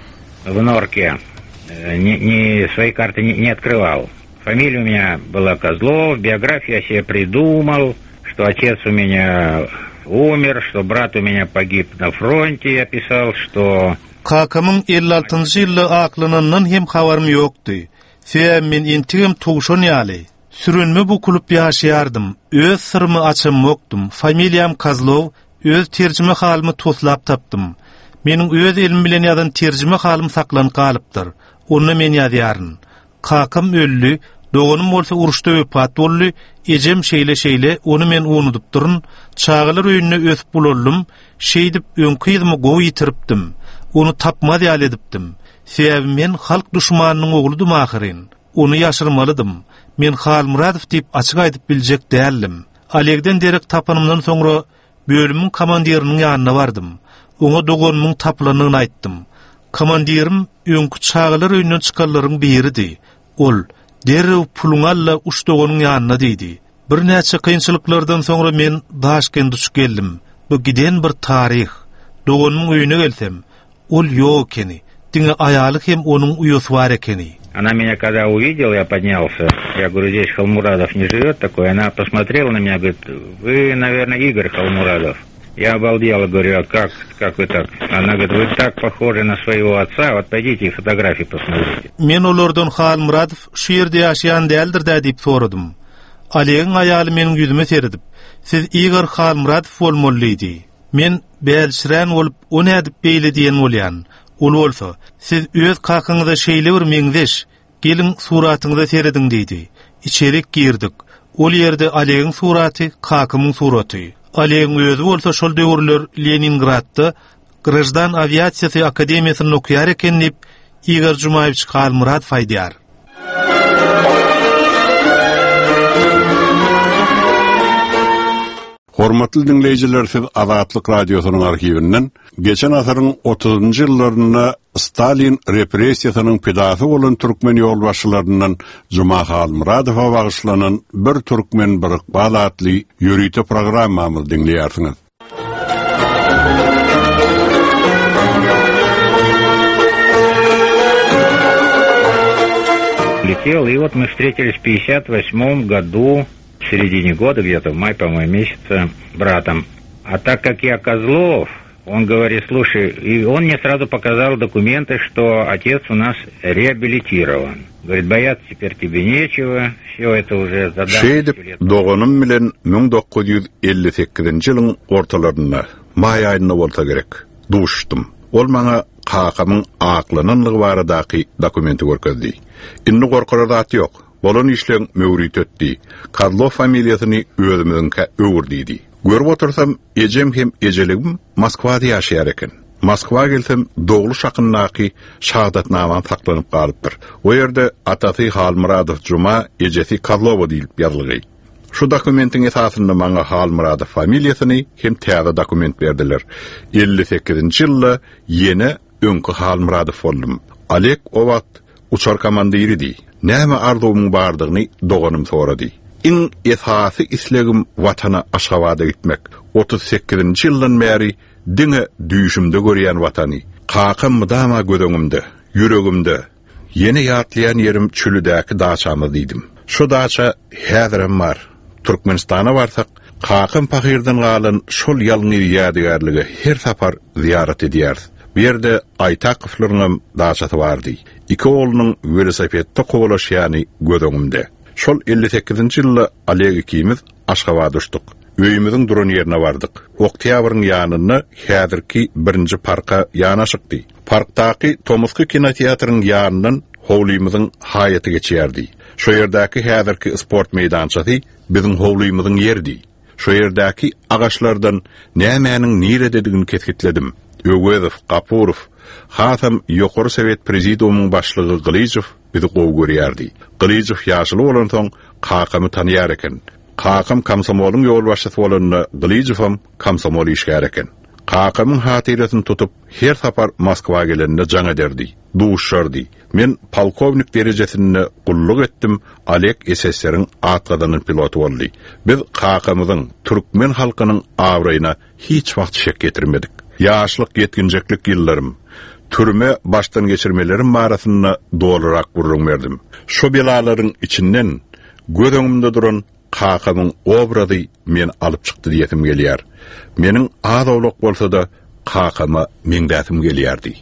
в норке. Не, не, свои карты не, не открывал. Фамилия у меня была Козлов. Биографию я себе придумал, что отец у меня умер, что брат у меня погиб на фронте. Я писал, что... Kakamın elli altıncı ýylda aklynandan hem habarym ýokdy. Sen men intigim tugşan ýaly. Sürünme bu kulup ýaşaýardym. Öz sırmy açamokdum. Familiýam Kozlov, öz terjime halymy toslap tapdym. Meniň öz elim bilen ýazan terjime halym saklanyp galypdyr. Onu men ýazýaryn. Kakam öldü, dogonum bolsa uruşda öpat boldy. Ejem şeýle şeýle onu men unutup durun. Çağılar öýüne ösüp buloldum. Şeýdip öňkü ýylymy gowy ýitiripdim. Onu tapmady ýaly edipdim. Sebäbi men halk düşmanynyň ogludym ahyrin. Onu ýaşyrmalydym. Men Halmuradow diýip açyk aýdyp biljek däldim. Alegden derek tapanymdan soňra bölümiň komandiriniň ýanyna bardym. Oňa dogonumyň tapylanyny aýtdym. Komandirim öňkü çağılar öýünden çykanlaryň biridi. Ol derrew puluňy alla uşdogonyň ýanyna diýdi. Bir näçe kynçylyklardan soňra men Daşkentde düşüp geldim. Bu giden bir tarih. Dogonyň öýüne gelsem, ol ýok ekeni. Diňe aýaly hem onuň uýasy bar ekeni. Она меня когда увидела, я поднялся. Я говорю, здесь Халмурадов не живет такой. Она посмотрела на меня, говорит, вы, наверное, Игорь Халмурадов. Я обалдел, говорю, а как, как вы так? Она говорит, вы так похожи на своего отца, вот пойдите и фотографии посмотрите. Men olardan Halmuradov şu yerde yaşayan däldir da diýip soradym. Aliň aýaly meniň ýüzüme seredip, siz Igor Halmuradov bolmalydy. Men bälşiren bolup, o nädip beýle diýen bolýan. Ol bolsa, siz öz kakyňyzda şeýle bir meňzeş, gelin suratyňyza serediň diýdi. İçerik girdik. Ol ýerde Aliň suraty, kakymyň suraty. Aliň özü bolsa şol döwürler Leningradda Grajdan Aviasiýasy Akademiýasyny okuýar eken diýip Igor Jumaýevich Halmuradov aýdýar. Hormatly dinleýijiler, siz Azatlyk radiosynyň arhiwinden geçen asaryň otuzunjy ýyllaryna Stalin repressiýasynyň pedasy bolan türkmen ýolbaşçylaryndan Juma Halmuradowa bagyşlanan bir türkmen bir iqbal adly ýörüýte programmamyzy dinleýärsiňiz. Летел, и вот мы встретились в пятьдесят восьмом году, в середине года, где-то в мае, по-моему, месяца, братом. А так как я Козлов, он говорит, слушай, и он мне сразу показал документы, что отец у нас реабилитирован. Говорит, бояться теперь тебе нечего, все это уже задано. Şeydip, doğanım bilen ming dokuz ýüz elli sekizinji ýylyň ortalarynda, may aýyna bolsa gerek, duşdum. Ol maňa kakamyň aklananlygy baradaky dokumenti görkezdi. Inni gorkarar zat ýok. Bolan işleň mewrit etdi. Kazlov familiýasyny özümüňkä öwürdi. Görüp otursam, ejem hem ejeligim Moskwada ýaşaýar eken. Moskwa gelsem, dogly şakyndaky şahadatnamam saklanyp galypdyr. O ýerde atasy Halmuradow Juma, ejesi Kazlov diýilip ýazylgy. Şu dokumentiň esasynda maňa Halmuradow familiýasyny hem täze dokument berdiler. elli sekizinji ýylda ýene öňkü Halmuradow boldum. Alek o wagt uçar komandiridi. Näme arzuwmyň bardygyny doganym sorady. İň esasy islegim watana Aşgabat'a gitmek. otuz sekizinji ýyldan bäri diňe düýşümde görýän watany. Kakam mydama gödöňümde, ýüregimde. Ýene ýatlaýan ýerim çülüdäki daçamy diýdim. Şu daça häzirim bar. Türkmenistana barsak, kakam pahirden galan şol ýalňy ýadygarlygy her sapar ziyaret edýär. Bir yerde Aytakovlaryň daçasy bardy. İki oğlunyň velosipedde gowlaşýany gödöňümde. Şol elli sekizinji ýylda Alek ikimiz Aşgabat'a düşdük. Öýümüziň duran ýerine bardyk. Oktýabryň ýanyna häzirki birinji parka ýanaşykdy. Parkdaky Tomsky kinoteatryň ýanynyň howlymyzyň haýaty geçýärdi. Şo ýerdäki häzirki sport meýdançasy biziň howlymyzyň ýerdi. Şo ýerdäki agaçlardan nämäniň nirededigini keskitledim. Öwgezow, Gapurov, hatam ýokary Sowet prezidiumynyň başlygy Glyjew bizi gowy görýärdi. Glyjew ýaşly bolan soň kakamy tanýar eken. Kakam komsomoluň ýolbaşçysy bolanyna Glyjewam komsomol işgär eken. Kakamyň hatyrasyny tutup her sapar Moskwa gelende jaň ederdi, duşardy. Men polkovnik derejesine gulluk etdim. Alek S S R-iň atgadanyň piloty boldy. Biz kakamyzyň türkmen halkynyň awraýyna hiç wagt şek getirmedik. Ýaşlyk yetkinjeklik ýyllarym, türme baştan geçirmelerim barasynda dolarak gurrun berdim. Şo belalaryň içinden gödöňümde duran kakamyň obrazy men alyp çykdy diýetim gelýär. Meniň azawlyk bolsa da kakama meňdätim gelýärdi.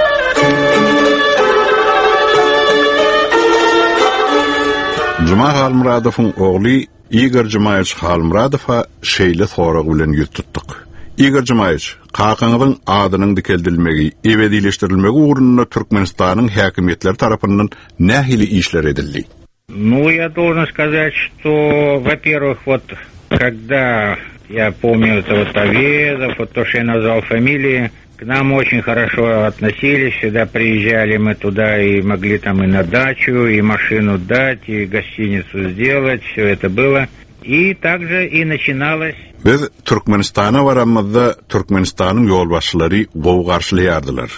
Juma Halmuradowyň ogly Igor Jumaýevich Halmuradowa şeýle sorag bilen ýüz tutdyk. Igor Jumaýevich, kakaňyzyň adynyň dikeldilmegi, ebedileşdirilmegi ugrunda Türkmenistanyň häkimetleri tarapyndan nähili işler edildi? Ну, я должен сказать, что, во-первых, вот, когда я помню это вот Авезов, вот то, что я назвал фамилии, к нам очень хорошо относились, всегда приезжали мы туда и могли там и на дачу, и машину дать, и гостиницу сделать, все это было. И также и начиналось. Biz Türkmenistana varamyzda Türkmenistanyň ýolbaşçylary gowy garşylaýardylar.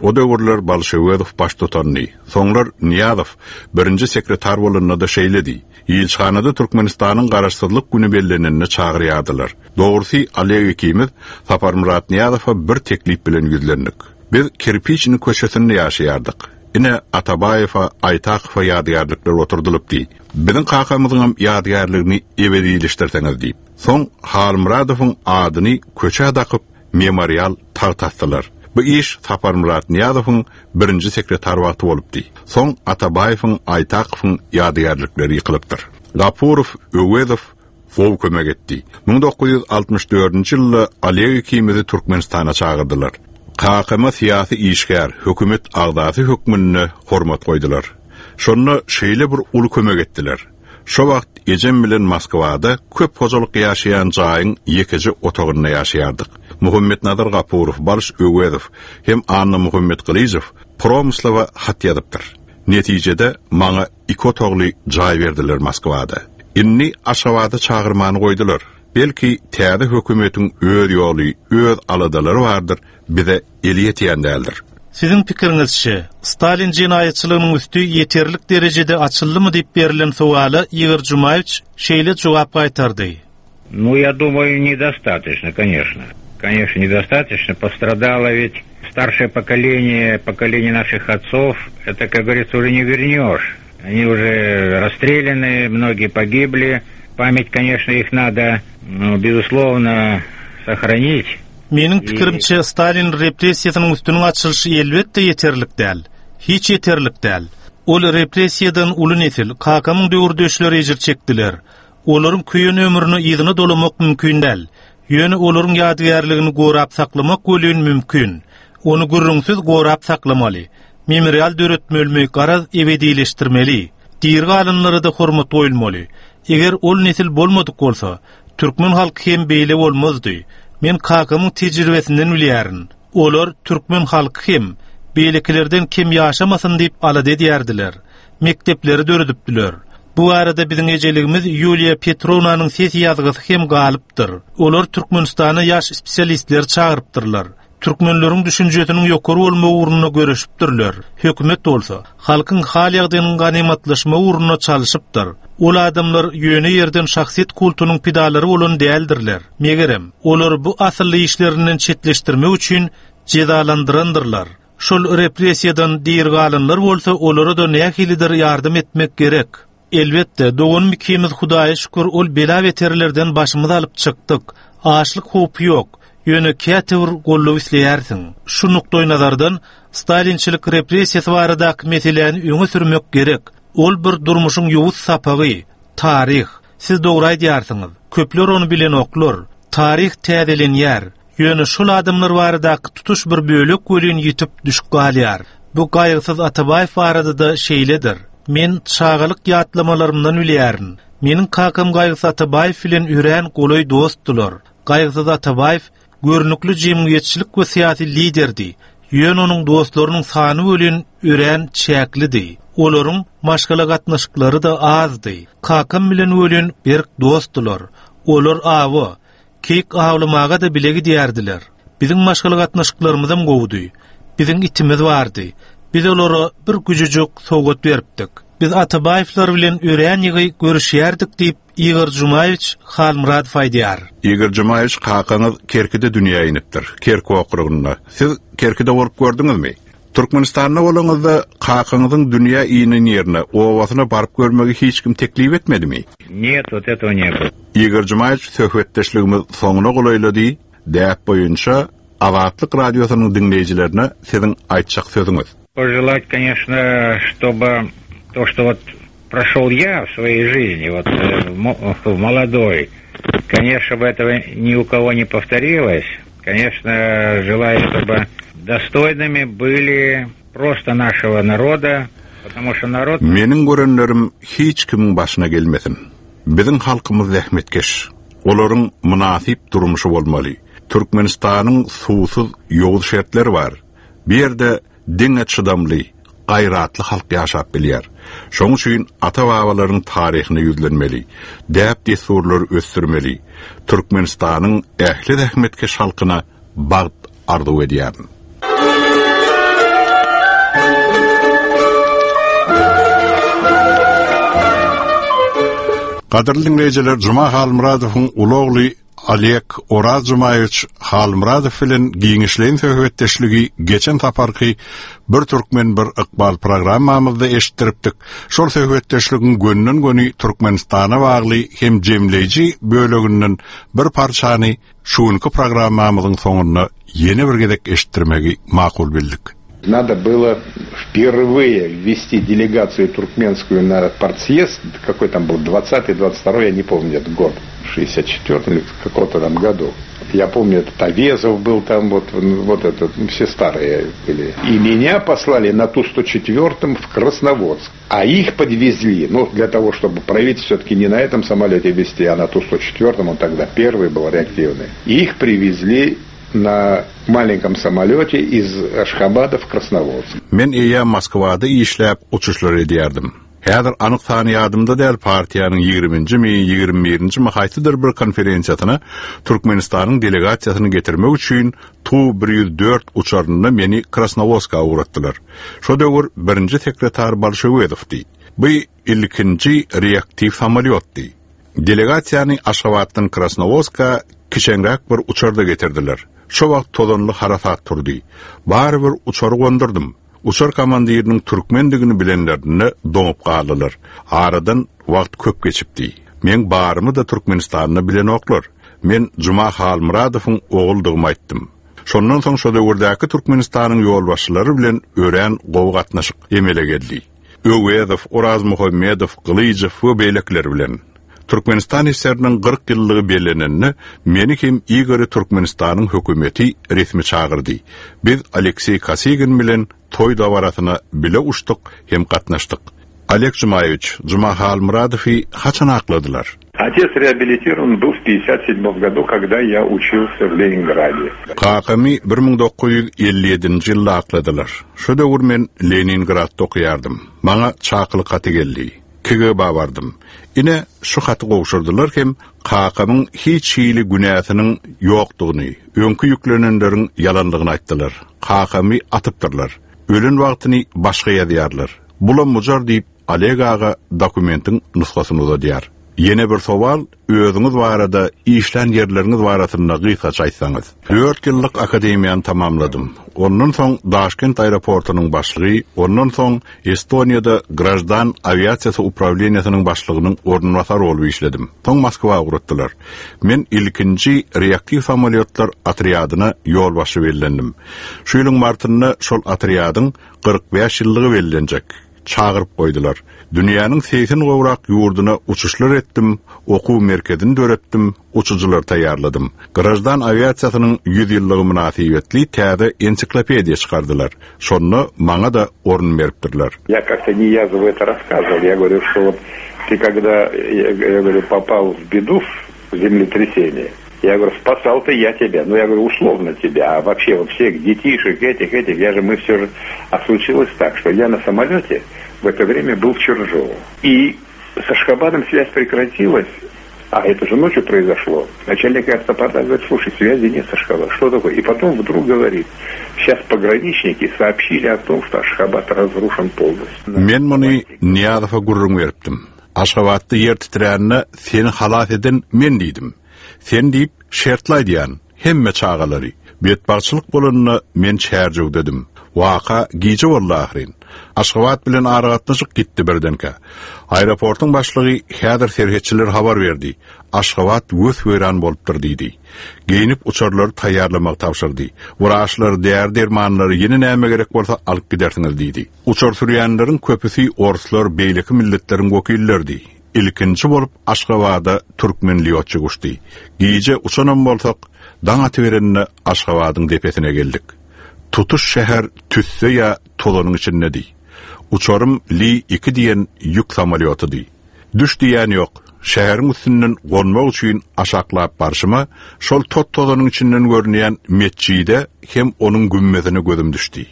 O döwürler Balşewedow baş tutanny. Soňlar Niýazow birinji sekretar bolanyna da şeýledi. Ýylçhanada Türkmenistanyň garaşsyzlyk güni bellenenine çagyrýardylar. Dogrusy Aliýew ekimiz Sapar Murat Niýazowa bir teklip bilen ýüzlendik. Biz Kirpiçini köşesinde ýaşaýardyk. Ine Atabayewa, Aytakowa ýadygärlikler oturdylypdy. Biziň kakamyzyň ýadygärligini ebedileşdirseňiz diýip. Soň Halmuradowyň adyny köçe dakyp memorial tagtatdylar. Bu iş Sapar Murat Niýazowyň birinji sekretar wagty bolupdy. Soň Atabayewiň, Aytakowyň ýadygärlikleri ýykylypdyr. Gapurow, Öwedow fol kömek etdi. bin dokuz ýüz altymyş dördünji ýylda Aliýew ekimizi Türkmenistana çagyrdylar. K K M siyasi işgär, hökümet agdaty hökmüne hormat goýdular. Şonu şeýle bir uly kömek etdiler. Şo wagt ejem bilen Moskwada köp hojalyk ýaşaýan jaýyň ikiji otagyna ýaşaýardyk. Muhammed Nadar Gapurow, Barış Öwedow hem Anna Muhammed Glyzow Promyslowa hat ýazypdyr. Netijede maňa iki otagly jaý berdiler Moskwada. Inni Aşgabatda çagyrmany goýdular. Belki täze hökümetiň öz ýoly, öz aladalary bardyr, bize eliýet ýandaldyr. Siziň pikiriňizçe, Stalin jinayetçiligining üstü ýeterlik derejede açyldymy diýip berilen suwala Igor Jumaýew şeýle jogap gaýtardy. Ну, я думаю, недостаточно, конечно. Конечно, недостаточно. Пострадало ведь старшее поколение, поколение наших отцов. Это, как говорится, уже не вернешь. Они уже расстреляны, многие погибли. Память, конечно, их надо, ну, безусловно, сохранить. Meniň pikirimçe Stalin repressiýasynyň üstüniň açylyşy elbetde ýeterlik däl. Hiç ýeterlik däl. Ol repressiýadan uly nesil K K M'ň döwürdeşleri ejir çekdiler. Olaryň küýün ömrüni ýygyna dolamak mümkin däl. Ýöne olaryň ýadygärligini gorap saklamak bolýan mümkin. Onu gürrüňsiz gorap saklamaly. Memorial döretmeli, garaz ebedileşdirmeli. Diýergi alynlara da hormat goýulmaly. Eger ol nesil bolmadyk bolsa, türkmen halky hem beýle bolmazdy. Men K K M'ň tejribesinden bilýärin. Olar türkmen halky hem beýlekilerden kim ýaşamasyn diýip alady diýerdiler. Mektepleri döredipdiler. Bu arada biziň ejeligimiz Yuliya Petrovnanyň ses ýazgysy hem galypdyr. Olar Türkmenistana ýaş spesialistler çagyrypdyrlar. Türkmenleriň düşünjesiniň ýokary bolmagy uğruna görüşipdirler. Hökümet bolsa, halkyň hal ýagdaýynyň ganymatlaşma uğruna çalyşypdyr. Ol adamlar ýöne ýerden şahsiýet kultunyň pidalary bolan däldirler. Megerem, olar bu asylly işlerinden çetleşdirmek üçin cezalandyrandyrlar. Şol repressiýadan diýergi alynlar bolsa, olara da nähilidir ýardym etmek gerek. Elbetde, doğun mikimiz Hudaýa şükür ol bela beterlerden başymyz alyp çykdyk. Açlyk hopy ýok. Ýöne kätewir gollaw isleýärsiň. Şu nukdaý nazardan Stalinçilik repressiýasy baradaky meseleni öňe sürmek gerek. Ol bir durmuşyň ýowuz sapagy, tarih. Siz dogry aýdýarsyňyz. Köpler onu bilen oklar. Tarih täzelenýär. Ýöne şol adamlar baradaky tutuş bir bölek bölün ýitip düşüp galýar. Bu gaýgysyz Atabayew barada da şeýledir. Men çağalyk ýatlamalarymdan bilýärin. Meniň kakam gaýgysy Atabayew bilen üren golay dostdular. Gaýgysy Atabayew görnükli jemgyýetçilik we syýasy liderdi. Ýöne onuň dostlarynyň sany bilen üren çäklidi. Olaryň maşgala gatnaşyklary da azdy. Kakam bilen ölen bir dostdular. Olar awy, kek awlamaga da bilegi diýerdiler. Biziň maşgala gatnaşyklarymyzam gowdy. Biziň itimiz bardy. Biz olara bir güjüjük sowgat beripdik. Biz Atabayevlar bilen ören ýygy görüşýärdik diýip Igor Jumaýew Halmuradow aýdýar. Igor Jumaýew kakanyz Kerkide dünýä inipdir. Kerki okrugyna. Siz Kerkide bolup gördüňizmi? Türkmenistanda bolanyňyzda kakanyzyň dünýä iýinin ýerine, owasyna baryp görmegi hiç kim teklip etmedimi? Нет, вот этого не было. Igor Jumaýew söhbetdeşligimiz soňuna golaýlady. Däp boýunça Awatlyk radiosynyň dinleýijilerine siziň aýtjak sözüňiz. Пожелать, конечно, чтобы то, что вот прошел я в своей жизни, вот э, молодой, конечно, бы этого ни у кого не повторилось. Конечно, желаю, чтобы достойными были просто нашего народа, потому что народ... Meniň görenlerim hiç kimiň başyna gelmesin. Biziň halkymyz zähmetkeş. Olaryň münasip durmuşy bolmaly. Türkmenistanyň suwsuz ýowuz şertleri bar. Bir ýerde diňe çydamly, gaýratly halk ýaşap bilýär. Şoň üçin ata-babalaryň taryhyny ýüzlenmeli, däp desurlar ösdürmeli. Türkmenistanyň ähli zähmetkeş halkyna bagt arzu edýär. Qadirli dinleyiciler, Cuma Halmuradov'un ulogly Alek Oraz Jumayevich Halmuradov bilen giňişleýän söhbetdeşligi geçen taparky bir türkmen bir ykbal programmamyzda eşitdiripdik. Şol söhbetdeşligiň gönünden göni Türkmenistana bagly hem jemleýiji bölegininden bir parçany şuňky programmamyzyň soňuna ýene bir gezek eşitdirmegi makul bildik. Надо было впервые ввести делегацию туркменскую на партсъезд, какой там был, двадцатый, двадцать второй, я не помню этот год, в шестьдесят четвёртом или в каком-то там году. Я помню, этот Авезов был там, вот, вот этот, ну, все старые были. И меня послали на Ту сто четвёртом в Красноводск. А их подвезли, ну, для того, чтобы проявить все-таки не на этом самолете везти, а на Ту сто четвёртом, он тогда первый был реактивный. И их привезли на маленьком самолете из Ашхабада в Красноводск. Men eýe Moskvada işläp uçuşlar edýärdim. Häzir anyk tanyýadymda däl partiýanyň ýigriminji mi ýigirmi birinji mi haýsydyr bir konferensiýasyna Türkmenistanyň delegasiýasyny getirmek üçin Tu bir yüz dört uçaryny meni Krasnovodska uğratdylar. Şo döwür birinji sekretar Bolşewedowdy. Bu ilkinji reaktiv samolyotdy. Delegasiýany Aşgabatdan Krasnovodska kiçenräk bir uçarda getirdiler. Şo wagt tozanly harasat turdy. Bary bir uçary gondurdym. Uçar komandiriniň türkmendigini bilenlerini doňup galdylar. Aradan wagt köp geçipdi. Men barymy da Türkmenistanyny bilen oklar. Men Cuma Halmuradowyň oguldygymy aýtdym. Şondan soň şo döwürdäki Türkmenistanyň ýolbaşçylary bilen ören gowy gatnaşyk emele geldi. Öwedow, Oraz Muhammedow, Gylyjew we beýlekler bilen. Türkmenistan işlerinin kırk ýyllygy bellenenini meni hem Igor Türkmenistanyň hökümeti resmi çağırdy. Biz Aleksey Kosygin bilen toy dawaratyna bile uçdyk hem gatnaşdyk. Alek Jumayevich, Cuma Halmuradowy haçan akladylar? Отец реабилитирован был в пятьдесят седьмом году, когда я учился в Ленинграде. Kakamy bir ming dokuz yüz elli ýedinji ýylda akladylar. Şo döwür men Leningradda okuýardym. Maňa çakylyk gaty geldi. K G B bardym. Ine şu haty gowşurdylar hem Kakamyň hiç hili günäsiniň ýokdugyny, öňkü ýüklenenleriň yalanlygyny aýtdylar. Kakamy atypdyrlar. Ölen wagtyny başga ýazýarlar. Bulam mujar diýip Alek aga dokumentiň nusgasyny uzadýar. Yine bir sowal, özüňiz barada işlen ýerleriňiz baratyna gysgaç aýtsaňyz. dört ýyllyk akademiýany tamamladym. Ondan soň Daşkent aeroportunyň başlygy, ondan soň Estoniýada Grajdan aviasiýasy upravleniýasynyň başlygynyň ornunwatary bolup işledim. Soň Moskwa uğratdylar. Men ilkinji reaktiv samolyotlar atriadyna ýolbaşy bellendim. Şu ýylyň martyny şol atriadyň kırk beş ýyllygy bellenjek. Çağırıp koydular. Dünýäniň seksen gowrak ýurduna uçuşlar etdim, okuw merkezini döretdim, uçucular taýýarladym. Grajdan aviasiýasynyň yüz ýyllygy münasibetli täze ensiklopediýa çykardylar. Şonu maňa da orun beripdirler. Я как-то Ниязову это рассказывал. Я говорю, что вот ты когда, я, я говорю, попал в беду, в землетрясение, я говорю, спасал-то я тебя, ну я говорю, условно тебя, а вообще вот всех детишек, этих, этих, я же, мы все же... А случилось так, что я на самолете в это время был в Чержово. И с Ашхабадом связь прекратилась, а это же ночью произошло. Начальник аэропорта говорит, слушай, связи нет с Ашхабадом, что такое? И потом вдруг говорит, сейчас пограничники сообщили о том, что Ашхабад разрушен полностью. Мен muny Niýazowa gurrun beripdim. Ашхабaddy ýer titränine seni halat eden men diýdim. Sen diýip şertlaýdyan hemme çağalary. Betbarçylyk bolanyny men çärjek dedim. Waka giýje wallahyrin. Aşgabat bilen aragatnaşyk gitdi birdenke. Aeroportuň başlygy häzir serhetçiler habar berdi. Aşgabat göz weran bolupdyr diýdi. Geýnip uçarlary taýýarlamak tapşyrdy. Wuraşlar där dermanlary ýene näme gerek bolsa alyp gidersiňiz diýdi. Uçar sürýänleriň köpüsi oruslar beýleki milletleriň wekillerdi. İlkinci bolup Aşgabada türkmen liýotçy guşdy. Giýje uçanan bolsak, daň atyberenine Aşgabadyň depesine geldik. Tutuş şäher tüsse ýa tolanyň içindedi. Uçarym Li iki diýen ýük samolyotydy. Düş diýen ýok. Şäheriň üstünden gonmak üçin aşaklap barşyma, şol tot tolanyň içinden görnýän metçide hem onuň gümmezine gözüm düşdi.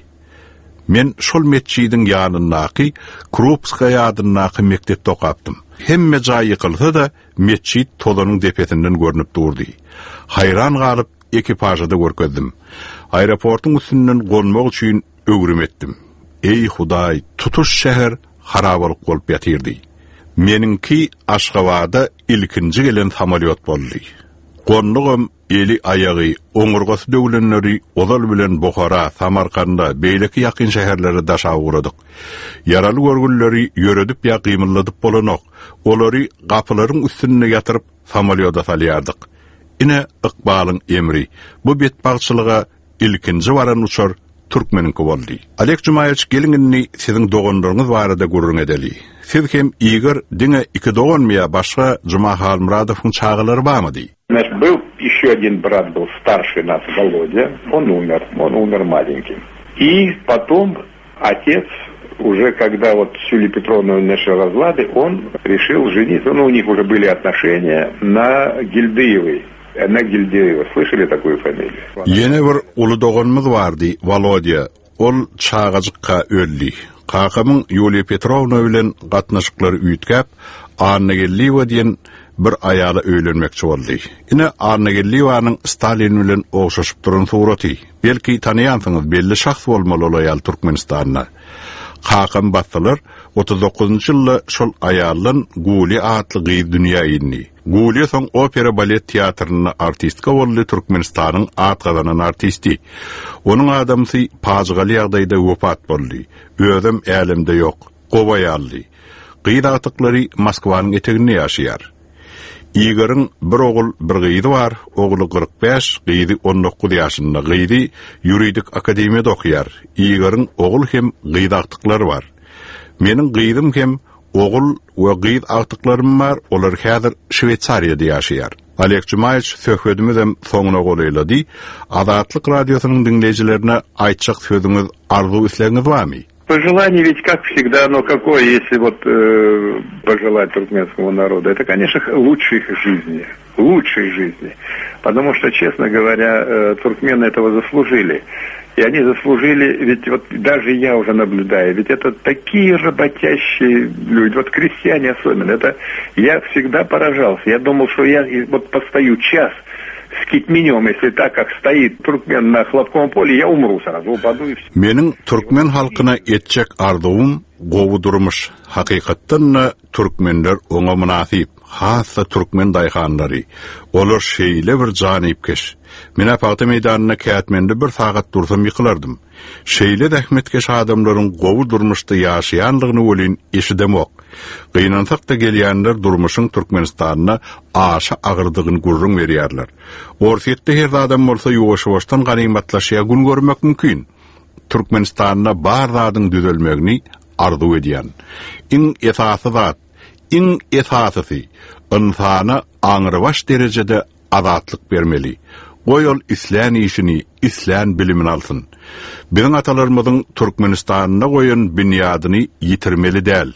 Men şol metçidiň ýanyndaky Krupskaya adynaky mektepde okapdym. Hemme jaý ýykylsa da metçid tolanyň depesinden görnüp durdy. Hayran galyp ekipajyda görkezdim. Aeroportuň üstünden gonmak üçin öwrüm etdim. ey Hudaý, tutuş şäher harabalyk bolup ýatyrdy. Meninki Aşgabatda ilkinji gelen samalyot boldy. Gonnugam eli ayagy, oňurgasy döwlenleri olal bilen Buhara, Samarkanda, beýleki ýakyn şäherlere daşa ugradyk. Yaraly görgünleri ýöredip ýa gymylladyp bolanok, olary gapylaryň üstüne ýatyryp samalyota salýardyk. Ine Iqbalyň emri. Bu betbagçylyga ilkinji waran uçar Türkmeninki boldy. Alek Jumaýew gelinini siziň doganlaryňyz barada gurrun edeli. Siz hem Igor diňe iki doganmya başga Juma Halmuradowyň çağılary barmydy? Значит, был еще один брат, был старший нас, Володя, он умер, он умер маленький. И потом отец, уже когда вот с Юлией Петровной начали разлады, он решил жениться, ну, у них уже были отношения, на Гильдеевой. На Гильдеева. Слышали такую фамилию? Yine bir ulu doganmyz bardy, Volodya. Ol çağajykka öldi. Kakamyň Yuliya Petrovna bilen gatnaşyklary üýtgäp, Annagelliwa diýen bir aýaly öýlenmekçi boldy. Ine Annagelliwanyň Stalin bilen ogşaşyp duran suraty. Belki tanıýansyňyz, belli şahs bolmaly ol aýal Türkmenistanda. Kakam batdylar, otuz dokuzunçy ýylda şol aýalyň Guli atly gyýy dünýä indi. Guli soň opera balet teatryna artistka boldy, Türkmenistanyň at gazanan artisti. Onuň adamsy pajgaly ýagdaýda wepat boldy. Özüm älimde ýok, gobaý aldy. Gyýdatyklary Moskwanyň eteginde ýaşaýar. Igor'un bir ogul bir gyýdy bar, oguly kırk beş, gyýdy on dokuz ýaşynda. Gyýdy ýuridik akademiyada okuyar. Igor'un ogul hem gyýdaklyklary bar. Meniň gyýdym hem ogul we gyýd akdyklarym bar, olar häzir Şwetsariýada ýaşaýar. Alek Jumaýew söhbetimiz hem soňuna golaýlady. Adatlyk radiosynyň dinleýijilerine aýtjak sözüňiz, arzu islegiňiz barmy? Пожелание ведь, как всегда, но какое, если вот э, пожелать туркменскому народу, это, конечно, лучшей жизни, лучшей жизни, потому что, честно говоря, э, туркмены этого заслужили, и они заслужили, ведь вот даже я уже наблюдаю, ведь это такие работящие люди, вот крестьяне особенно, это я всегда поражался, я думал, что я вот постою час с китменем, если так, как стоит туркмен на хлопковом поле, я умру сразу, упаду и все. Menin Türkmen halkyna etjek arzuwum gowy durmuş. Hakykatdan türkmenler oňa münasip, hassa türkmen daýhanlary. Olar şeýle bir janipkeş. Mene paýta meýdanyna kätmende bir sagat dursam ýykylardym. Şeýle rahmetkeş adamlaryň gowy durmuşda ýaşaýanlygyny welin eşidemok. Gynansak da gelýänler durmuşyň Türkmenistanyna aşa agyrdygyny gurrun berýärler. Orsiýetde her adam bolsa ýowaş-ýowaşdan ganymatlaşýa gün görmek mümkin. Türkmenistanyna bar zadyň düzelmegini arzu edýän. Iň esasy zat, iň esasy insana aňyrbaş derejede azatlyk bermeli. Goýol islan işini, islan bilimini alsyn. Biziň atalarymyzyň Türkmenistanyna goýan binýadyny ýitirmeli däl.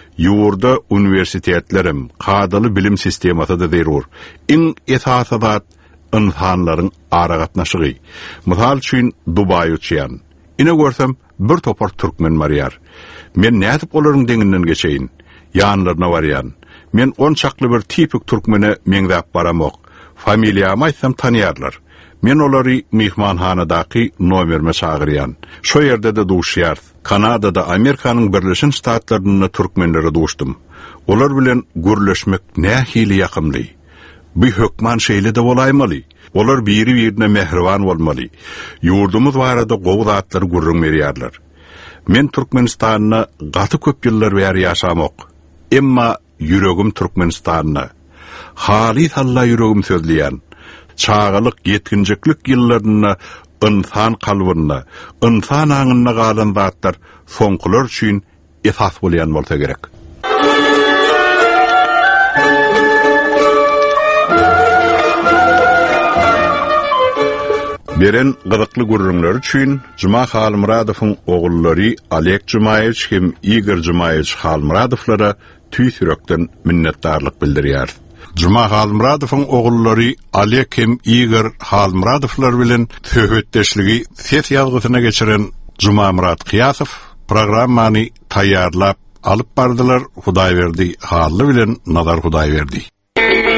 Ýurda universitetlerim, kadaly bilim sistemasy da zerur. Iň esasy zat insanlaryň ara gatnaşygy. Mysal üçin Dubaý uçýan. Ine görsem bir topar türkmen marýar. Men nädip olaryň deňinden geçeýin. Ýanlaryna barýan. Men on çakly bir tipik türkmene meňdäp baramok. Familiýamy aýtsam tanýarlar. Men olary mihmanhanadaky nomerime çagyrýan. Şo ýerde de duşýar. Kanadada Amerikanyň Birleşen Ştatlaryna türkmenleri duşdum. Olar bilen gürleşmek nähili ýakymly. Bu hökman şeýle de bolaýmaly. Olar biri birine mehriban bolmaly. Ýurdumyz barada gowy zatlary gurrun berýärler. Men Türkmenistanyna gaty köp ýyllar bäri ýaşamok. Emma ýüregim Türkmenistanyna. Halis Allah ýüregim sözleýän. Çağalyk yetkinjeklik ýyllaryna insan kalbyna, insan aňyna galan zatlar soňkular üçin esas bolýan bolsa gerek. Beren gyzykly gurrunlar üçin Juma Halmuradowyň ogullary Alek Jumaýew hem Igor Jumaýew Halmuradowlara tüýsürekden minnetdarlyk bildirýär. Juma Halmuradowyň ogullary Alek hem Igor Halmuradowlar bilen söhbetdeşligi ses ýazgysyna geçiren Juma Murat Qiyasow programmany taýýarlap alyp bardylar. Hudaýberdi Hally bilen Nazar Hudaýberdi.